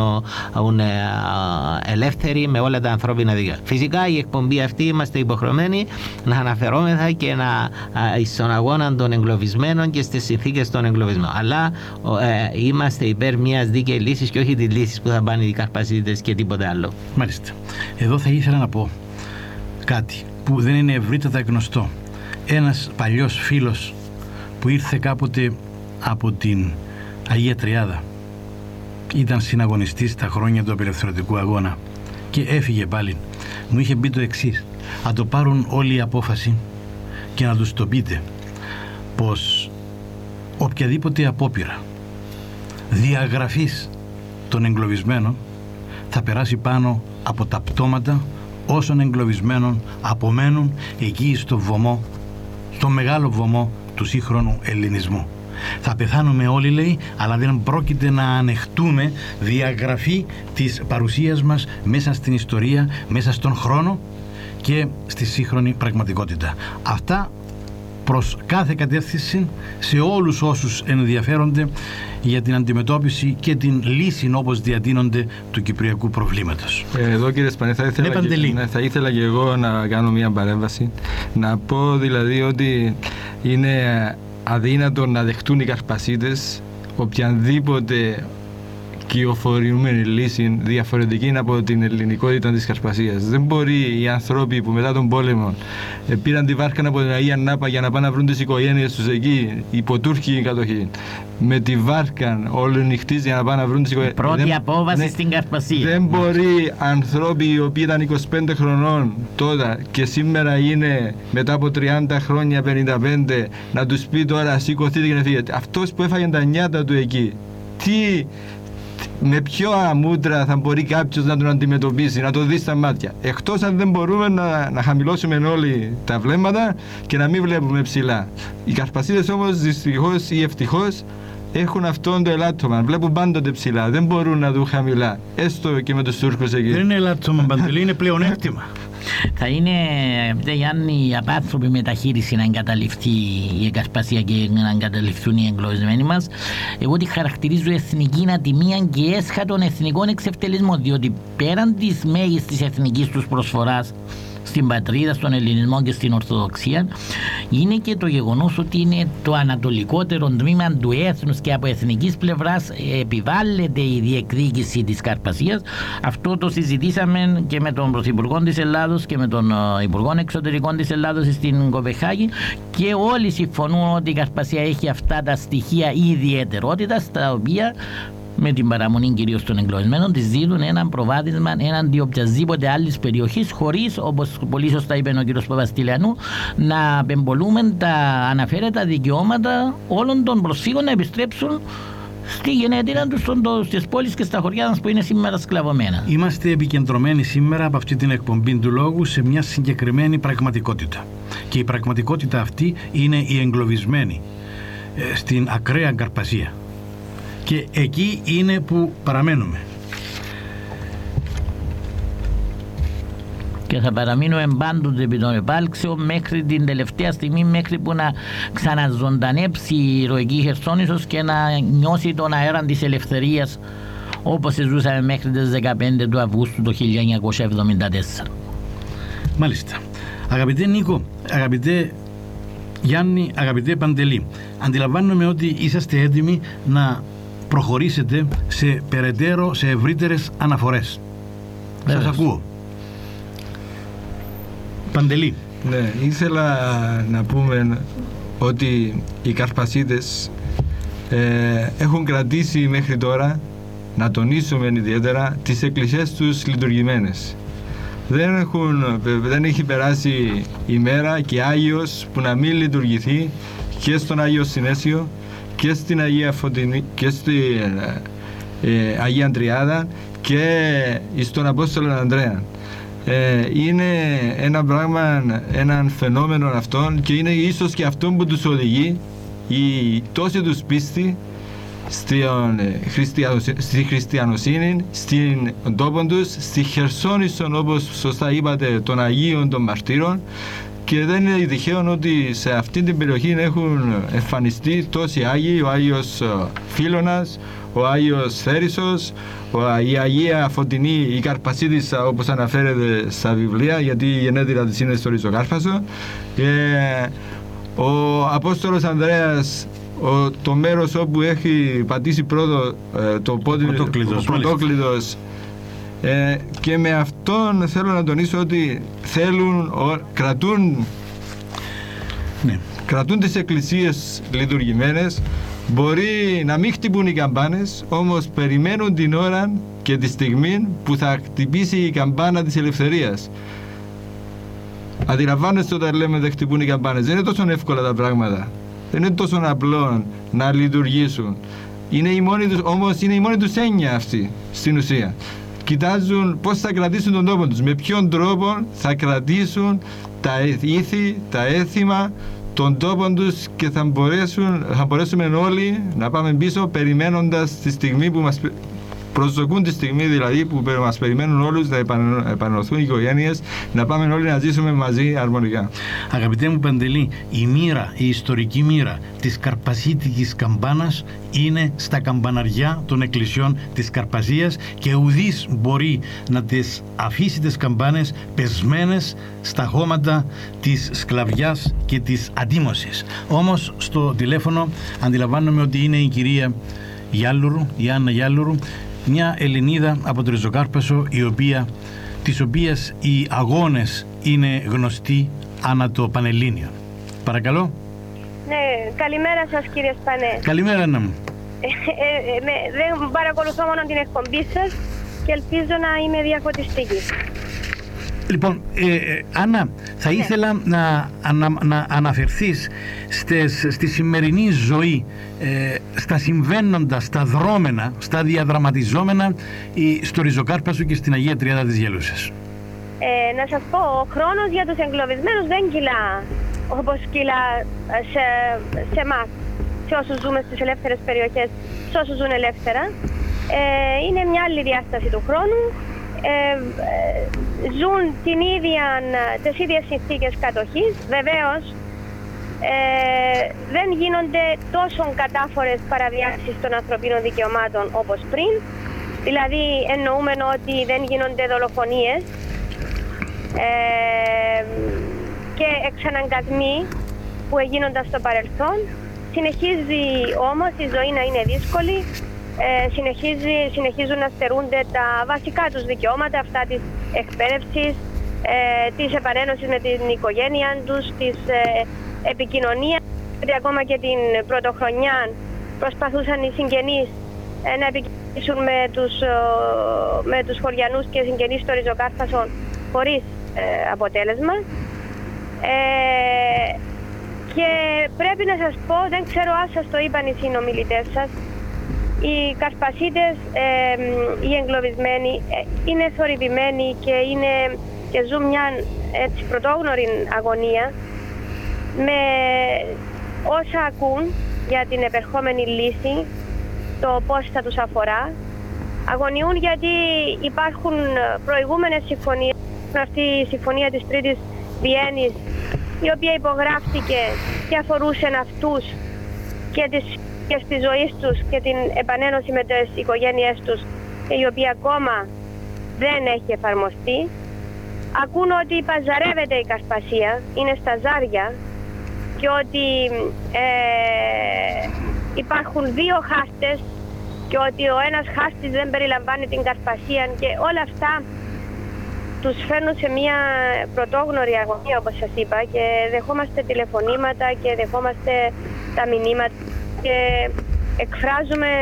ελεύθεροι με όλα τα ανθρώπινα δικαιώματα. Φυσικά, η εκπομπή αυτή είμαστε υποχρεωμένοι να αναφερόμεθα και να στον αγώνα των εγκλωβισμένων και στις συνθήκες των εγκλωβισμένων. Αλλά ε, είμαστε υπέρ μιας δίκαιης λύσης και όχι της λύσης που θα πάνε οι Καρπασίτες και τίποτε άλλο. Μάλιστα. Εδώ θα ήθελα να πω κάτι που δεν είναι ευρύτατα γνωστό. Ένας παλιός φίλος που ήρθε κάποτε από την Αγία Τριάδα, ήταν συναγωνιστής τα χρόνια του απελευθερωτικού αγώνα και έφυγε πάλι, μου είχε πει το εξής: αν το πάρουν όλοι η απόφαση και να τους το πείτε πως οποιαδήποτε απόπειρα διαγραφής των εγκλωβισμένων θα περάσει πάνω από τα πτώματα όσων εγκλωβισμένων απομένουν εκεί στο βωμό, στο μεγάλο βωμό του σύγχρονου ελληνισμού. Θα πεθάνουμε όλοι, λέει, αλλά δεν πρόκειται να ανεχτούμε διαγραφή της παρουσίας μας μέσα στην ιστορία, μέσα στον χρόνο και στη σύγχρονη πραγματικότητα. Αυτά προς κάθε κατεύθυνση σε όλους όσους ενδιαφέρονται για την αντιμετώπιση και την λύση όπως διατείνονται του κυπριακού προβλήματος. Εδώ, κύριε Σπανέ, θα ήθελα, ναι, και, θα ήθελα και εγώ να κάνω μια παρέμβαση. Να πω δηλαδή ότι είναι αδύνατο να δεχτούν οι Καρπασίτες οποιαδήποτε κυοφορημένη λύση διαφορετική από την ελληνικότητα της Καρπασίας. Δεν μπορεί οι άνθρωποι που μετά τον πόλεμο ε, πήραν τη βάρκα από την Αγία Νάπα για να πάνε να βρουν τις οικογένειες τους εκεί, υπό τουρκική κατοχή, με τη βάρκα όλη νυχτής για να πάνε να βρουν τις οικογένειες. Πρώτη δεν, απόβαση δεν, στην Καρπασία. Δεν μπορεί άνθρωποι οι οποίοι ήταν είκοσι πέντε χρονών τότε και σήμερα είναι μετά από τριάντα χρόνια, πενήντα πέντε, να τους πει τώρα σηκωθείτε και να φύγετε. Αυτός που έφαγε τα νιάτα του εκεί, τι... με ποιο αμούτρα θα μπορεί κάποιος να τον αντιμετωπίσει, να το δει στα μάτια. Εκτός αν δεν μπορούμε να, να χαμηλώσουμε όλοι τα βλέμματα και να μην βλέπουμε ψηλά. Οι Καρπασίδες όμως δυστυχώς ή ευτυχώς έχουν αυτόν το ελάττωμα. Βλέπουν πάντοτε ψηλά, δεν μπορούν να δουν χαμηλά. Έστω και με τους Τούρκους εκεί. Δεν είναι ελάττωμα, Παντελή, είναι πλεονέκτημα. Θα είναι, Γιάννη, η απάνθρωπη μεταχείριση να εγκαταλειφθεί η εγκαρπασία και να εγκαταλειφθούν οι εγκλωβισμένοι μας. Εγώ τη χαρακτηρίζω εθνική ατιμία και έσχατον εθνικών εξευτελισμών, διότι πέραν της μέγιστης εθνικής τους προσφοράς στην πατρίδα, στον ελληνισμό και στην Ορθοδοξία, είναι και το γεγονός ότι είναι το ανατολικότερο τμήμα του έθνους και από εθνικής πλευράς επιβάλλεται η διεκδίκηση της Καρπασίας. Αυτό το συζητήσαμε και με τον Πρωθυπουργό της Ελλάδος και με τον Υπουργό Εξωτερικών της Ελλάδος στην Κοπεχάγη και όλοι συμφωνούν ότι η Καρπασία έχει αυτά τα στοιχεία ιδιαιτερότητας, τα οποία με την παραμονή κυρίως των εγκλωβισμένων της δίνουν ένα προβάδισμα έναντι οποιασδήποτε άλλης περιοχής, χωρίς, όπως πολύ σωστά είπε ο κ. Παπαστηλιανού, να απεμπολούμε τα αναφέρετα δικαιώματα όλων των προσφύγων να επιστρέψουν στη γενέτειρα τους στις πόλεις και στα χωριά μας που είναι σήμερα σκλαβωμένα. Είμαστε επικεντρωμένοι σήμερα από αυτή την εκπομπή του λόγου σε μια συγκεκριμένη πραγματικότητα. Και η πραγματικότητα αυτή είναι οι εγκλωβισμένοι ε, στην ακραία Καρπασία. Και εκεί είναι που παραμένουμε. Και θα παραμείνουμε πάντοτε επί των επάλξεων μέχρι την τελευταία στιγμή, μέχρι που να ξαναζωντανέψει η ηρωική Χερσόνησος και να νιώσει τον αέρα της ελευθερίας όπως ζούσαμε μέχρι τις δεκαπέντε του Αυγούστου του χίλια εννιακόσια εβδομήντα τέσσερα. Μάλιστα. Αγαπητέ Νίκο, αγαπητέ Γιάννη, αγαπητέ Παντελή, αντιλαμβάνομαι ότι είσαστε έτοιμοι να προχωρήσετε σε περαιτέρω, σε ευρύτερες αναφορές. Σας ακούω. Παντελή. Ναι, ήθελα να πούμε ότι οι Καρπασίτες ε, έχουν κρατήσει μέχρι τώρα, να τονίσουμε ιδιαίτερα, τις εκκλησίες τους λειτουργημένες. Δεν, έχουν, δεν έχει περάσει ημέρα και Άγιος που να μην λειτουργηθεί και στον Άγιο Συνέσιο και στην Αγία Φωτεινή και στην ε, Αγία Τριάδα και στον Απόστολο Ανδρέα. Ε, είναι ένα πράγμα, έναν φαινόμενο αυτόν και είναι ίσως και αυτό που τους οδηγεί η τόση τους πίστη στη χριστιανοσύνη, στην τόπο τους, στη Χερσόνησο, όπως σωστά είπατε, των Αγίων των Μαρτύρων. Και δεν είναι τυχαίο ότι σε αυτή την περιοχή έχουν εμφανιστεί τόσοι Άγιοι, ο Άγιος Φίλωνας, ο Άγιος Θέρισος, η Αγία Φωτεινή, η Καρπασίτισσα, όπως αναφέρεται στα βιβλία, γιατί η γενέτειρα της είναι στο Ριζοκάρπασο, και ο Απόστολος Ανδρέας, ο, το μέρος όπου έχει πατήσει πρώτο το πόδι, ο πρωτόκλητος. Ε, και με αυτόν θέλω να τονίσω ότι θέλουν, ο, κρατούν, ναι. κρατούν τις εκκλησίες λειτουργημένες. Μπορεί να μην χτυπούν οι καμπάνες, όμως περιμένουν την ώρα και τη στιγμή που θα χτυπήσει η καμπάνα της ελευθερίας. Αντιλαμβάνεστε όταν λέμε δεν χτυπούν οι καμπάνες, δεν είναι τόσο εύκολα τα πράγματα, δεν είναι τόσο απλό να λειτουργήσουν. Είναι η μόνη τους, όμως είναι η μόνη τους έννοια αυτή στην ουσία. Κοιτάζουν πώς θα κρατήσουν τον τόπο τους, με ποιον τρόπο θα κρατήσουν τα ήθη, τα έθιμα των τόπων τους και θα, μπορέσουν, θα μπορέσουμε όλοι να πάμε πίσω περιμένοντας τη στιγμή που μας προσδοκούν τη στιγμή δηλαδή που μας περιμένουν όλους να επανενωθούν οι οικογένειες, να πάμε όλοι να ζήσουμε μαζί αρμονικά. Αγαπητέ μου Παντελή, η μοίρα, η ιστορική μοίρα της Καρπασίτικης καμπάνας είναι στα καμπαναριά των εκκλησιών της Καρπασίας και ουδής μπορεί να τις αφήσει τις καμπάνες πεσμένες στα χώματα της σκλαβιάς και της αντίμωσης. Όμως στο τηλέφωνο αντιλαμβάνομαι ότι είναι η κυρία Γιάλουρου, η Άννα Γιάλουρου, μια Ελληνίδα από το Ριζοκάρπασο, η οποία, της οποίας οι αγώνες είναι γνωστοί ανά το Πανελλήνιο. Παρακαλώ. Ναι, καλημέρα σας κύριε Σπανέ. Καλημέρα Άννα μου. Ε, ε, ε, με, δεν παρακολουθώ μόνο την εκπομπή σας και ελπίζω να είμαι διαφωτιστική. Λοιπόν, ε, ε, Άννα, θα ήθελα να, να, να αναφερθείς στες, στη σημερινή ζωή, ε, στα συμβαίνοντα, στα δρόμενα, στα διαδραματιζόμενα ε, στο Ριζοκάρπασο και στην Αγία Τριάδα της Γελούσας. Ε, να σας πω, ο χρόνος για τους εγκλωβισμένους δεν κυλά όπως κυλά σε, σε εμάς, σε όσους ζούμε στις ελεύθερες περιοχές, σε όσους ζουν ελεύθερα. Ε, είναι μια άλλη διάσταση του χρόνου. Ε, ε, ζουν την ίδια, τις ίδιες συνθήκες κατοχής. Βεβαίως ε, δεν γίνονται τόσο κατάφορες παραβιάσεις των ανθρωπίνων δικαιωμάτων όπως πριν. Δηλαδή εννοούμε ότι δεν γίνονται δολοφονίες ε, και εξαναγκασμοί που έγινονταν στο παρελθόν. Συνεχίζει όμως η ζωή να είναι δύσκολη. Ε, συνεχίζει, συνεχίζουν να στερούνται τα βασικά τους δικαιώματα, αυτά της εκπαίδευσης, ε, της επανένωσης με την οικογένεια τους, της ε, επικοινωνίας. Γιατί ακόμα και την πρωτοχρονιά προσπαθούσαν οι συγγενείς ε, να επικοινωνήσουν με τους, ε, με τους χωριανούς και συγγενείς στο Ριζοκάρπασο χωρίς ε, αποτέλεσμα. Ε, και πρέπει να σας πω, δεν ξέρω αν σας το είπαν οι συνομιλητές σας, οι Καρπασίτες, ε, οι εγκλωβισμένοι, ε, είναι θορυβημένοι και, είναι, και ζουν μια έτσι, πρωτόγνωρη αγωνία με όσα ακούν για την επερχόμενη λύση, το πώς θα τους αφορά. Αγωνιούν γιατί υπάρχουν προηγούμενες συμφωνίες, αυτή η συμφωνία της Τρίτης Βιέννης, η οποία υπογράφτηκε και αφορούσε αυτούς και τις και στη ζωή τους και την επανένωση με τις οικογένειές τους, και η οποία ακόμα δεν έχει εφαρμοστεί. Ακούν ότι παζαρεύεται η Καρπασία, είναι στα ζάρια, και ότι ε, υπάρχουν δύο χάρτες και ότι ο ένας χάρτης δεν περιλαμβάνει την Καρπασία, και όλα αυτά τους φέρνουν σε μια πρωτόγνωρη αγωνία, όπως σας είπα, και δεχόμαστε τηλεφωνήματα και δεχόμαστε τα μηνύματα και εκφράζουμε,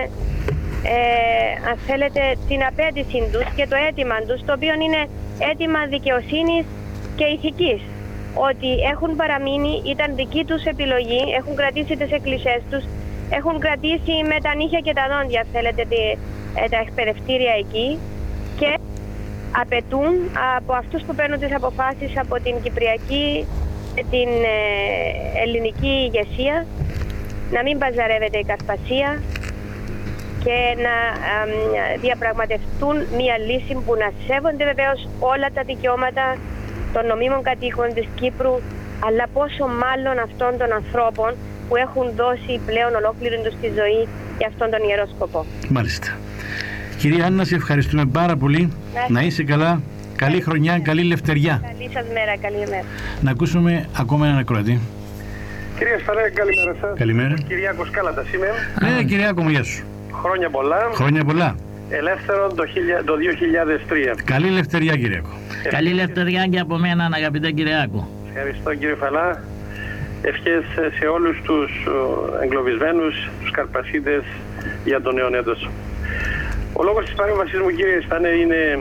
ε, αν θέλετε, την απέτηση τους και το αίτημα τους, το οποίο είναι αίτημα δικαιοσύνης και ηθικής. Ότι έχουν παραμείνει, ήταν δική τους επιλογή, έχουν κρατήσει τις εκκλησίες τους, έχουν κρατήσει με τα νύχια και τα δόντια, θέλετε, τη, ε, τα εκπαιδευτήρια εκεί, και απαιτούν από αυτούς που παίρνουν τις αποφάσεις, από την κυπριακή και την ε, ελληνική ηγεσία, να μην παζαρεύεται η Καρπασία και να α, διαπραγματευτούν μια λύση που να σέβονται βεβαίως όλα τα δικαιώματα των νομίμων κατοίκων της Κύπρου, αλλά πόσο μάλλον αυτών των ανθρώπων που έχουν δώσει πλέον ολόκληρη τους τη ζωή για αυτόν τον ιερό σκοπό. Μάλιστα. Κυρία Άννα, σε ευχαριστούμε πάρα πολύ. Να, να είσαι καλά. Καλή χρονιά, καλή λευτεριά. Καλή σας μέρα, καλή μέρα. Να ακούσουμε ακόμα έναν ακροατή. Κυρία Σπανέ, καλημέρα σας. Καλημέρα. Κυριάκος Κάλατας είμαι. Ναι, Κυριάκο μου, γεια σου. Χρόνια πολλά. Χρόνια πολλά. Ελεύθερο το, το δύο χιλιάδες τρία. Καλή λευτεριά, Κυριάκο. Ε, Καλή λευτεριά και από μένα, αγαπητέ Κυριάκο. Ευχαριστώ, κύριε Φαλά. Ευχές σε όλους τους εγκλωβισμένους, τους Καρπασίτες, για τον νέο έτος. Ο λόγος της παρέμβασης μου, κύριε Σπανέ, είναι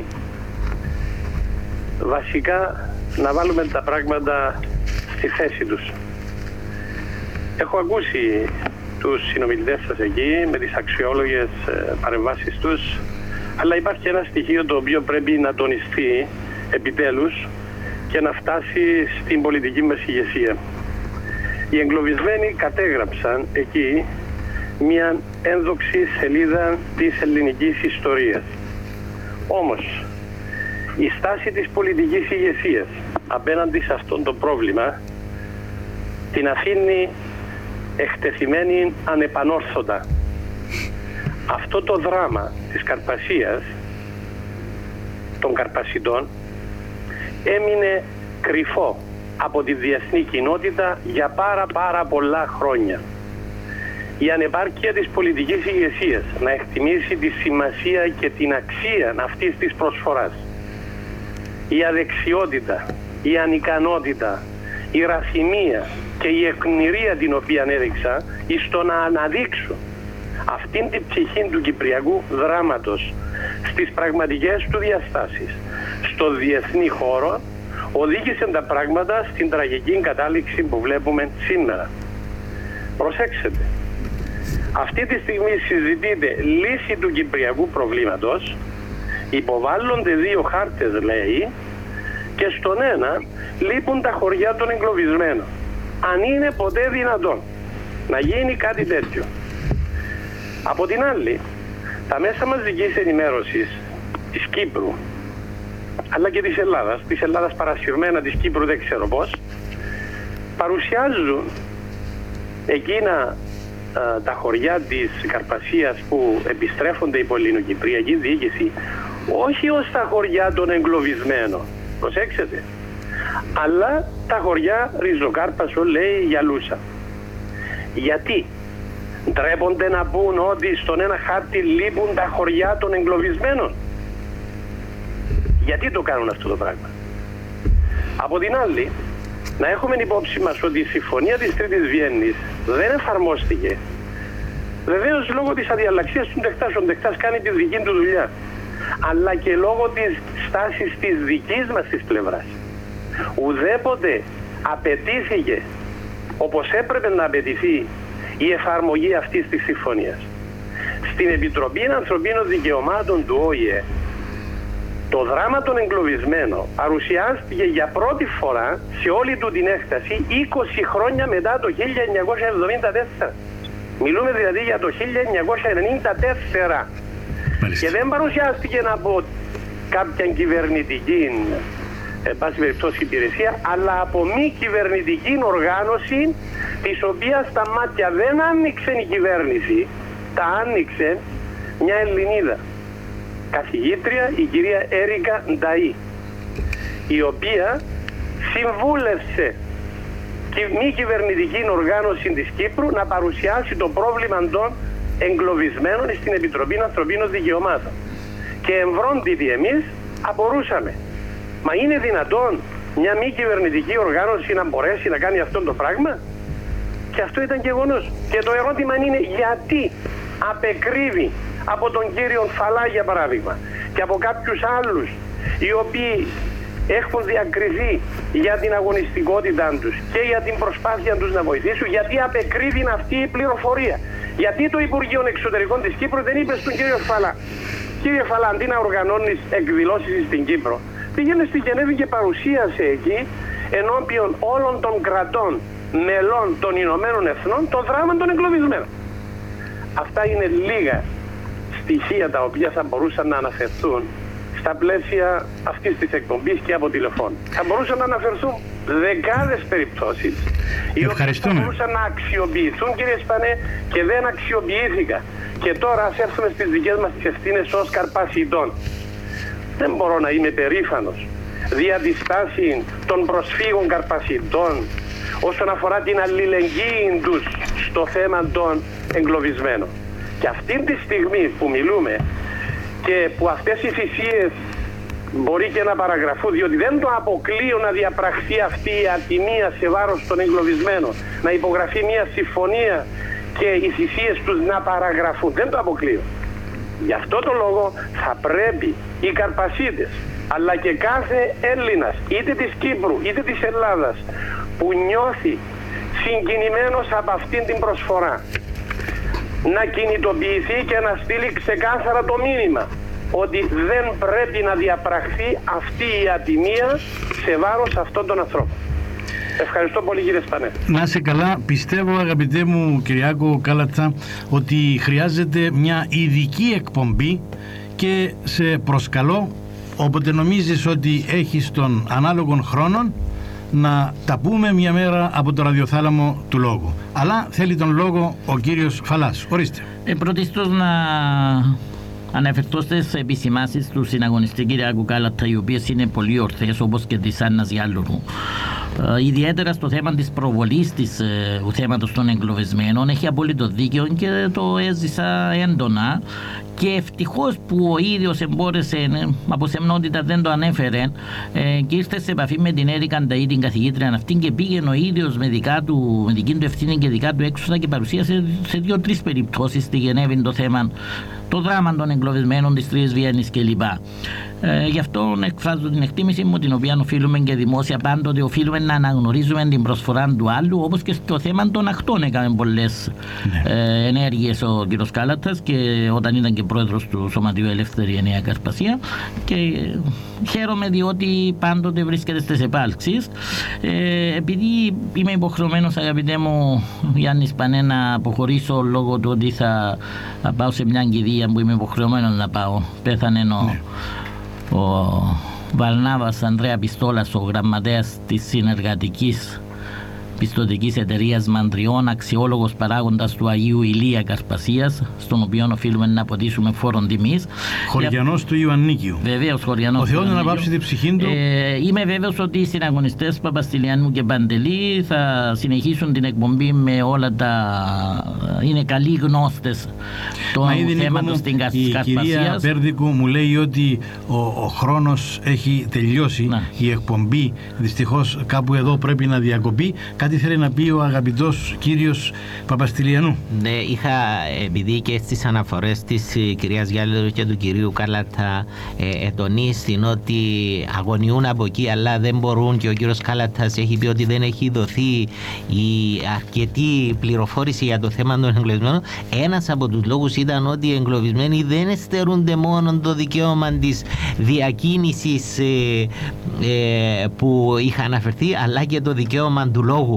βασικά να βάλουμε τα πράγματα στη θέση τους. Έχω ακούσει τους συνομιλητές σας εκεί με τις αξιόλογες παρεμβάσεις τους, αλλά υπάρχει ένα στοιχείο το οποίο πρέπει να τονιστεί επιτέλους και να φτάσει στην πολιτική μας ηγεσία. Οι εγκλωβισμένοι κατέγραψαν εκεί μια ένδοξη σελίδα της ελληνικής ιστορίας. Όμως, η στάση της πολιτικής ηγεσίας απέναντι σε αυτό το πρόβλημα την αφήνει εκτεθειμένη ανεπανόρθωτα. Αυτό το δράμα της Καρπασίας, των Καρπασιτών, έμεινε κρυφό από τη διεθνή κοινότητα για πάρα πάρα πολλά χρόνια. Η ανεπάρκεια της πολιτικής ηγεσίας να εκτιμήσει τη σημασία και την αξία αυτής της προσφοράς, η αδεξιότητα, η ανικανότητα, η ραθυμία και η εκνηρία την οποία έδειξα εις το να αναδείξω αυτήν την ψυχή του κυπριακού δράματος στις πραγματικές του διαστάσεις στο διεθνή χώρο, οδήγησε τα πράγματα στην τραγική κατάληξη που βλέπουμε σήμερα. Προσέξτε, αυτή τη στιγμή συζητείται λύση του κυπριακού προβλήματος, υποβάλλονται δύο χάρτες λέει, και στον ένα λείπουν τα χωριά των εγκλωβισμένων. Αν είναι ποτέ δυνατόν να γίνει κάτι τέτοιο. Από την άλλη, τα μέσα μαζικής ενημέρωσης της Κύπρου, αλλά και της Ελλάδας, της Ελλάδας παρασυρμένα, της Κύπρου δεν ξέρω πώς, παρουσιάζουν εκείνα α, τα χωριά της Καρπασίας που επιστρέφονται υπό ελληνοκυπριακή διοίκηση όχι ως τα χωριά των εγκλωβισμένων, προσέξτε, αλλά τα χωριά Ριζοκάρπασο λέει Γιαλούσα. Γιατί ντρέπονται να πούν ότι στον ένα χάρτη λείπουν τα χωριά των εγκλωβισμένων? Γιατί το κάνουν αυτό το πράγμα? Από την άλλη, να έχουμε υπόψη μας ότι η συμφωνία της Τρίτης Βιέννης δεν εφαρμόστηκε. Βεβαίως λόγω της αδιαλλαξίας του Ντεχτάς, ο Ντεχτάς κάνει τη δική του δουλειά, αλλά και λόγω της στάσης της δικής μας της πλευράς. Ουδέποτε απαιτήθηκε όπως έπρεπε να απαιτηθεί η εφαρμογή αυτής της συμφωνίας. Στην Επιτροπή Ανθρωπίνων Δικαιωμάτων του Ο Η Ε το δράμα των εγκλωβισμένων παρουσιάστηκε για πρώτη φορά σε όλη του την έκταση είκοσι χρόνια μετά το χίλια εννιακόσια εβδομήντα τέσσερα. Μιλούμε δηλαδή για το χίλια εννιακόσια ενενήντα τέσσερα. Μάλιστα. Και δεν παρουσιάστηκε από κάποια κυβερνητική εν πάση περιπτώσει υπηρεσία, αλλά από μη κυβερνητική οργάνωση, της οποίας τα μάτια δεν άνοιξε η κυβέρνηση, τα άνοιξε μια Ελληνίδα καθηγήτρια, η κυρία Έρικα Νταΐ, η οποία συμβούλευσε και μη κυβερνητική οργάνωση της Κύπρου να παρουσιάσει το πρόβλημα των εγκλωβισμένων στην Επιτροπή Ανθρωπίνων Δικαιωμάτων. Και εμβρόντιτοι εμείς απορούσαμε. Μα είναι δυνατόν μια μη κυβερνητική οργάνωση να μπορέσει να κάνει αυτό το πράγμα? Και αυτό ήταν γεγονός. Και το ερώτημα είναι γιατί απεκρύβει από τον κύριο Φαλά για παράδειγμα και από κάποιους άλλους οι οποίοι έχουν διακριθεί για την αγωνιστικότητά τους και για την προσπάθεια τους να βοηθήσουν, γιατί απεκρύβει αυτή η πληροφορία? Γιατί το Υπουργείο Εξωτερικών της Κύπρου δεν είπε στον κύριο Φαλά, κύριε Φαλά, αντί να οργανώνεις εκδηλώσεις στην Κύπρο, πήγαινε στη Γενέβη και παρουσίασε εκεί ενώπιον όλων των κρατών μελών των Ηνωμένων Εθνών το δράμα των εγκλωβισμένων. Αυτά είναι λίγα στοιχεία τα οποία θα μπορούσαν να αναφερθούν στα πλαίσια αυτής της εκπομπής και από τηλεφώνου. Θα μπορούσαν να αναφερθούν δεκάδες περιπτώσεις οι οποίες θα μπορούσαν να αξιοποιηθούν, κύριε Σπανέ, και δεν αξιοποιήθηκαν. Και τώρα ας έρθουμε στις δικές μας τις ευθύνες ως Καρπασιτών. Δεν μπορώ να είμαι περήφανος δια τη στάση των προσφύγων Καρπασιτών όσον αφορά την αλληλεγγύη τους στο θέμα των εγκλωβισμένων. Και αυτή τη στιγμή που μιλούμε και που αυτές οι θυσίες μπορεί και να παραγραφούν, διότι δεν το αποκλείω να διαπραχθεί αυτή η ατιμία σε βάρος των εγκλωβισμένων, να υπογραφεί μια συμφωνία και οι θυσίες τους να παραγραφούν, δεν το αποκλείω. Γι' αυτό το λόγο θα πρέπει οι Καρπασίτες, αλλά και κάθε Έλληνας, είτε της Κύπρου είτε της Ελλάδας, που νιώθει συγκινημένος από αυτήν την προσφορά, να κινητοποιηθεί και να στείλει ξεκάθαρα το μήνυμα ότι δεν πρέπει να διαπραχθεί αυτή η ατιμία σε βάρος αυτών των ανθρώπων. Ευχαριστώ πολύ κύριε Σπανέ. Να είσαι καλά. Πιστεύω αγαπητέ μου Κυριάκο Κάλατσα ότι χρειάζεται μια ειδική εκπομπή και σε προσκαλώ όποτε νομίζεις ότι έχεις τον ανάλογον χρόνο να τα πούμε μια μέρα από το ραδιοθάλαμο του λόγου. Αλλά θέλει τον λόγο ο κύριος Φαλάς. Ορίστε. Ε, πρωτίστως να αναφερθώ στις επισημάσεις του συναγωνιστή Κυριάκου Κάλατσα, οι οποίες είναι πολύ ορθές, όπως και της Άννας Γιάλλουρου. Ε, ιδιαίτερα στο θέμα της προβολής της ε, θέματος των εγκλωβισμένων έχει απόλυτο δίκαιο και το έζησα έντονα. Και ευτυχώς που ο ίδιος εμπόρεσε, από σεμνότητα δεν το ανέφερε, ε, και ήρθε σε επαφή με την Έρικα Νταΐ, την καθηγήτρια αυτή, και πήγαινε ο ίδιος με, δικά του, με δική του ευθύνη και δικά του έξοδα και παρουσίασε σε δύο-τρεις περιπτώσεις στη Γενέβη το θέμα, το δράμα των εγκλωβισμένων της Τρίτης Βιέννης κλπ. Ε, γι' αυτό εκφράζω την εκτίμηση μου, την οποία οφείλουμε και δημόσια πάντοτε οφείλουμε να αναγνωρίζουμε την προσφορά του άλλου, όπως και στο θέμα των ακτών έκαμε πολλές ναι. ε, ενέργειες ο κ. Κάλατσας, και όταν ήταν και πρόεδρος του Σωματείου Ελεύθερη Νέα Καρπασία, και χαίρομαι διότι πάντοτε βρίσκεται στις επάλξεις. Ε, επειδή είμαι υποχρεωμένος, αγαπητέ μου Γιάννη Σπανέ, να αποχωρήσω λόγω του ότι θα πάω σε μια κηδεία που είμαι υποχρεωμένος να πάω. Πέθανε ο, ναι. ο Βαρνάβας Ανδρέα Πιστόλας, ο γραμματέας της συνεργατικής πιστωτικής εταιρείας Μαντριών, αξιόλογος παράγοντας του Αγίου Ηλία Καρπασίας, στον οποίο οφείλουμε να αποτίσουμε φόρον τιμής. Χωριανός του Ιωαννίκιου. Βεβαίως, χωριανός. Ο Θεός να πάψει την ψυχή του. Ε, είμαι βέβαιος ότι οι συναγωνιστές Παπαστηλιανού και Παντελή θα συνεχίσουν την εκπομπή με όλα τα. Είναι καλοί γνώστες των θέματος στην Καρπασία. Η κυρία Πέρδικου μου λέει ότι ο, ο χρόνος έχει τελειώσει. Να. Η εκπομπή δυστυχώς κάπου εδώ πρέπει να διακοπεί. Κάτι θέλει να πει ο αγαπητός κύριος Παπαστηλιανού. Ναι, είχα, επειδή και στις αναφορές της κυρίας Γιάλλουρου και του κυρίου Κάλατα ε, ετονίσει ότι αγωνιούν από εκεί αλλά δεν μπορούν, και ο κύριος Κάλατας έχει πει ότι δεν έχει δοθεί η αρκετή πληροφόρηση για το θέμα των εγκλωβισμένων. Ένας από τους λόγους ήταν ότι οι εγκλωβισμένοι δεν εστερούνται μόνο το δικαίωμα της διακίνησης ε, ε, που είχα αναφερθεί, αλλά και το δικαίωμα του λόγου.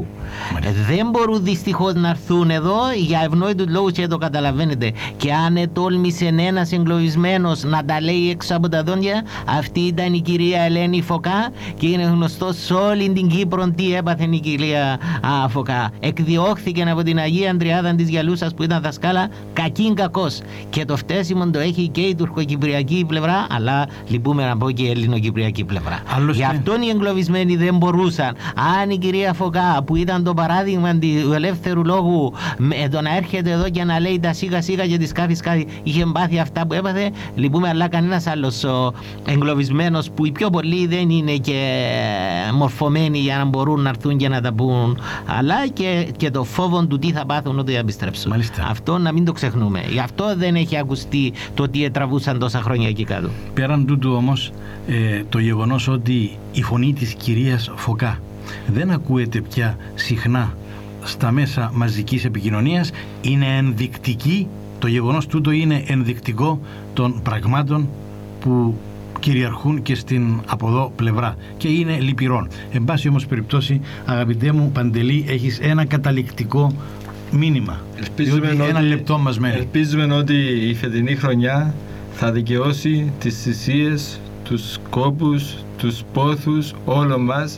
Ε, δεν μπορούν δυστυχώς να έρθουν εδώ για ευνόητους λόγους, και το καταλαβαίνετε. Και αν ετόλμησε ένας εγκλωβισμένος να τα λέει έξω από τα δόντια, αυτή ήταν η κυρία Ελένη Φωκά, και είναι γνωστό σε όλη την Κύπρο τι έπαθε η κυρία α, Φωκά. Εκδιώχθηκε από την Αγία Αντριάδα της Γιαλούσας που ήταν δασκάλα, κακήν κακός. Και το φταίσιμο το έχει και η τουρκοκυπριακή πλευρά, αλλά λυπούμε να πω και η ελληνοκυπριακή πλευρά. Άλλωστε. Γι' αυτόν οι εγκλωβισμένοι δεν μπορούσαν. Αν η κυρία Φωκά, που ήταν το παράδειγμα του ελεύθερου λόγου, με το να έρχεται εδώ και να λέει τα σίγα σίγα και τη σκάφη σκάφη, είχε πάθει αυτά που έπαθε, λυπούμε, αλλά κανένας άλλος εγκλωβισμένος, που οι πιο πολλοί δεν είναι και μορφωμένοι για να μπορούν να έρθουν και να τα πούν, αλλά και, και το φόβο του τι θα πάθουν όταν επιστρέψουν. Μάλιστα. Αυτό να μην το ξεχνούμε. Γι' αυτό δεν έχει ακουστεί το τι τραβούσαν τόσα χρόνια εκεί κάτω. Πέραν τούτου όμως, ε, το γεγονός ότι η φωνή της κυρίας Φωκά δεν ακούεται πια συχνά στα μέσα μαζικής επικοινωνίας, είναι ενδεικτική, το γεγονός τούτο είναι ενδεικτικό των πραγμάτων που κυριαρχούν και στην από εδώ πλευρά, και είναι λυπηρόν. Εν πάση όμως περιπτώσει, αγαπητέ μου Παντελή, έχεις ένα καταληκτικό μήνυμα. Ελπίζουμε ότι, ένα λεπτό μας μένει. Ελπίζουμε ότι η φετινή χρονιά θα δικαιώσει τις θυσίες, τους κόπους, τους πόθους όλων μας,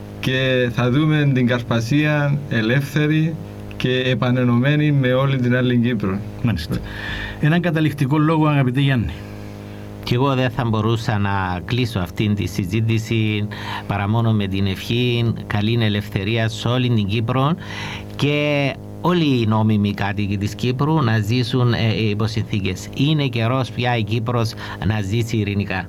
και θα δούμε την Καρπασία ελεύθερη και επανενωμένη με όλη την άλλη Κύπρο. Μάλιστα. Έναν καταληκτικό λόγο, αγαπητέ Γιάννη. Και εγώ δεν θα μπορούσα να κλείσω αυτήν τη συζήτηση παρά μόνο με την ευχή καλή ελευθερία σε όλη την Κύπρο, και όλοι οι νόμιμοι κάτοικοι της Κύπρου να ζήσουν ε, υπό συνθήκες. Είναι καιρός πια η Κύπρος να ζήσει ειρηνικά.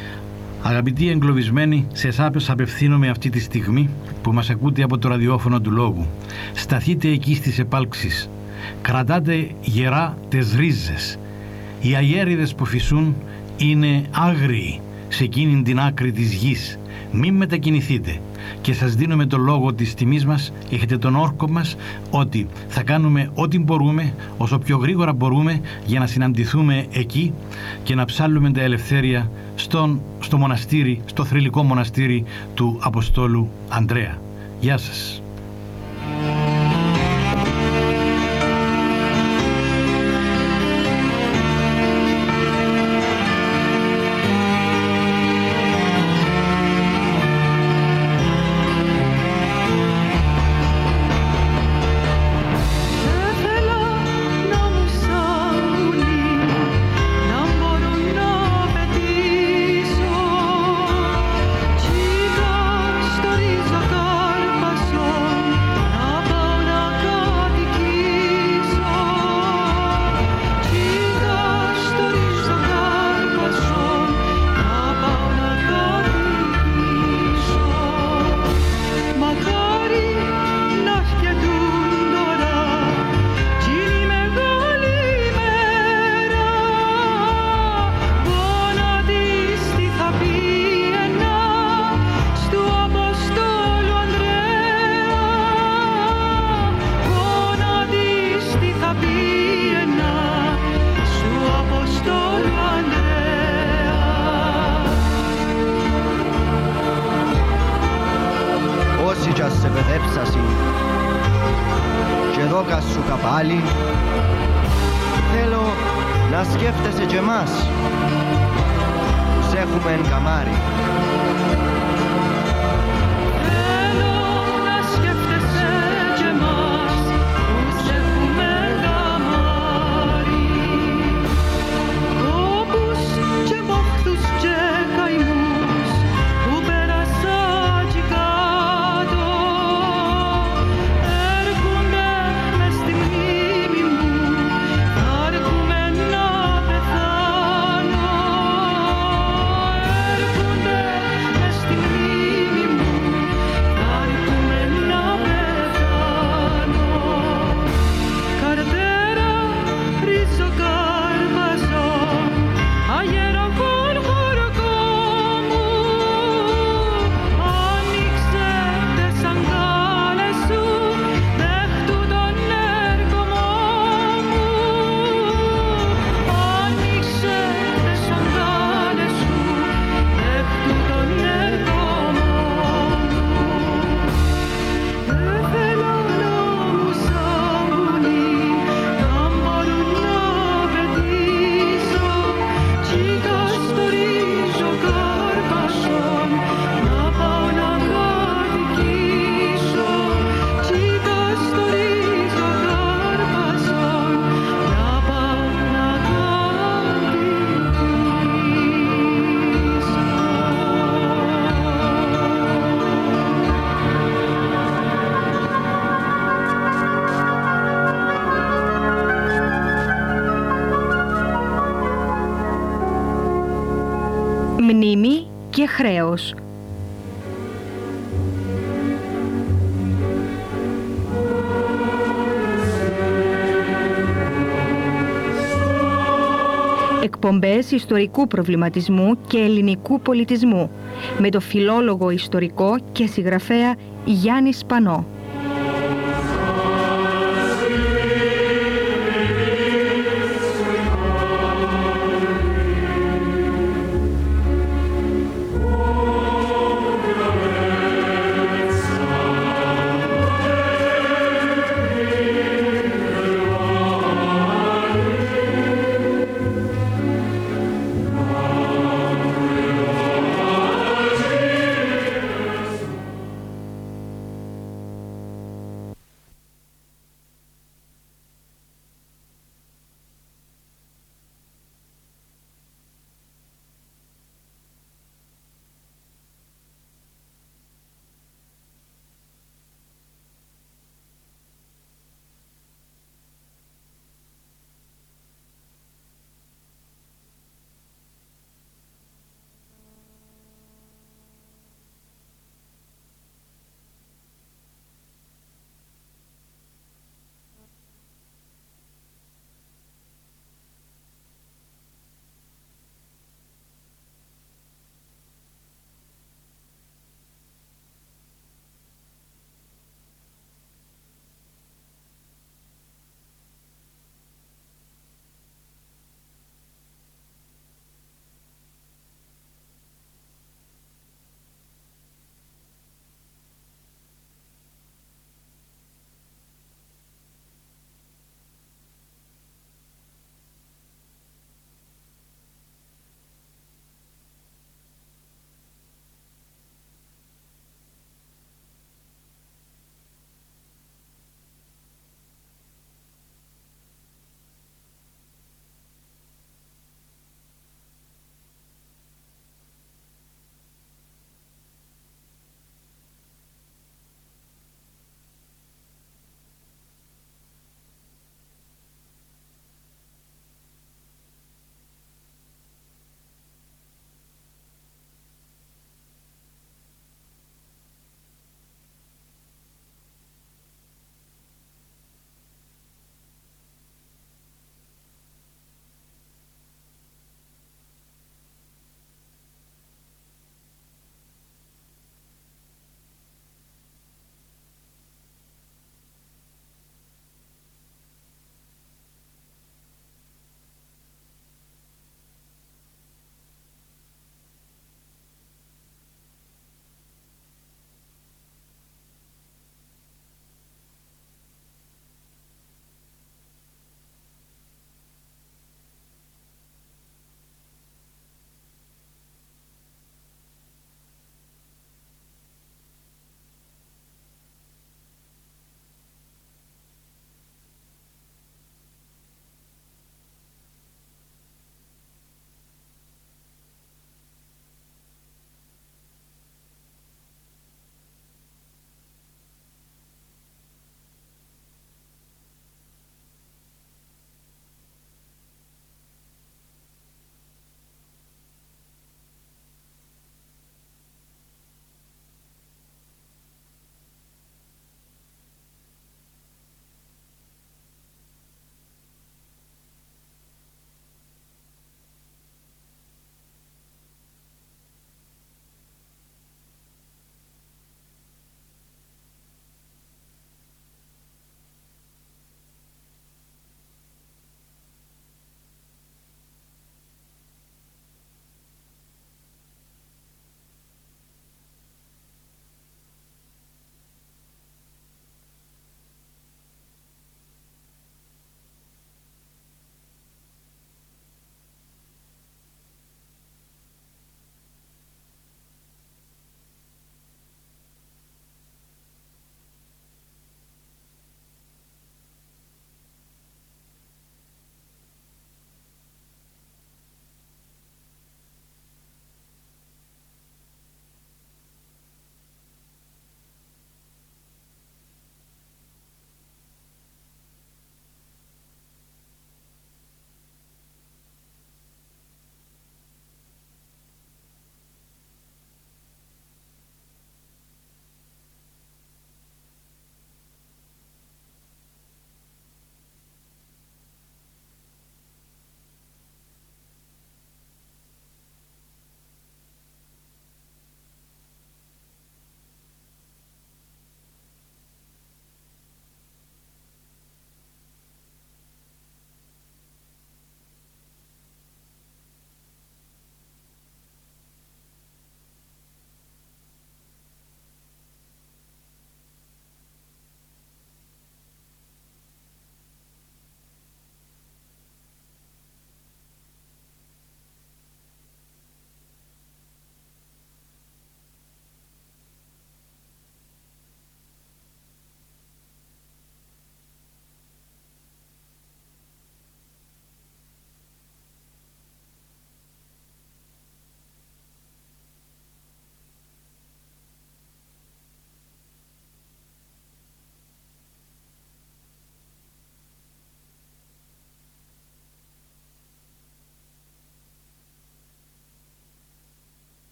Αγαπητοί εγκλωβισμένοι, σε εσάς απευθύνομαι αυτή τη στιγμή που μας ακούτε από το ραδιόφωνο του λόγου. Σταθείτε εκεί στις επάλξεις. Κρατάτε γερά τις ρίζες. Οι αγέριδες που φυσούν είναι άγριοι σε εκείνη την άκρη της γης. Μην μετακινηθείτε, και σας δίνουμε το λόγο της τιμής μας, έχετε τον όρκο μας, ότι θα κάνουμε ό,τι μπορούμε, όσο πιο γρήγορα μπορούμε, για να συναντηθούμε εκεί και να ψάλλουμε τα ελευθέρια στον, στο μοναστήρι, στο θρυλικό μοναστήρι του Αποστόλου Ανδρέα. Γεια σας. Θέλω να σκέφτεσαι και εμάς, τους έχουμε εν καμάρι. Θέλω να σκέφτεσαι και εμάς, τους έχουμε καμάρι. Όπως και μόχθους και καημούς που πέρασα κι κάτω, έρχονται μες στη μνήμη μου, θα έρχομαι να πεθάνω. Έρχονται μες στη μνήμη μου, θα έρχομαι να πεθάνω. Καρδέρα, ριζοκάρπαζο, αγεροκόν χωροκό μου, άνοιξε τες αγκάλες σου, δέχτου τον έρχομό μου. Άνοιξε τες αγκάλες σου, δέχτου τον έρχομό μου. Δεν θέλω νόμους σαν βουνή, να μπορούν να πετήσω, τσίκα στο ρίζο καρπασόν, να πάω να κατοικήσω. Τσίκα στο ρίζο καρπασόν, να πάω να Μνήμη και χρέος. Εκπομπές ιστορικού προβληματισμού και ελληνικού πολιτισμού με το φιλόλογο, ιστορικό και συγγραφέα Γιάννη Σπανό.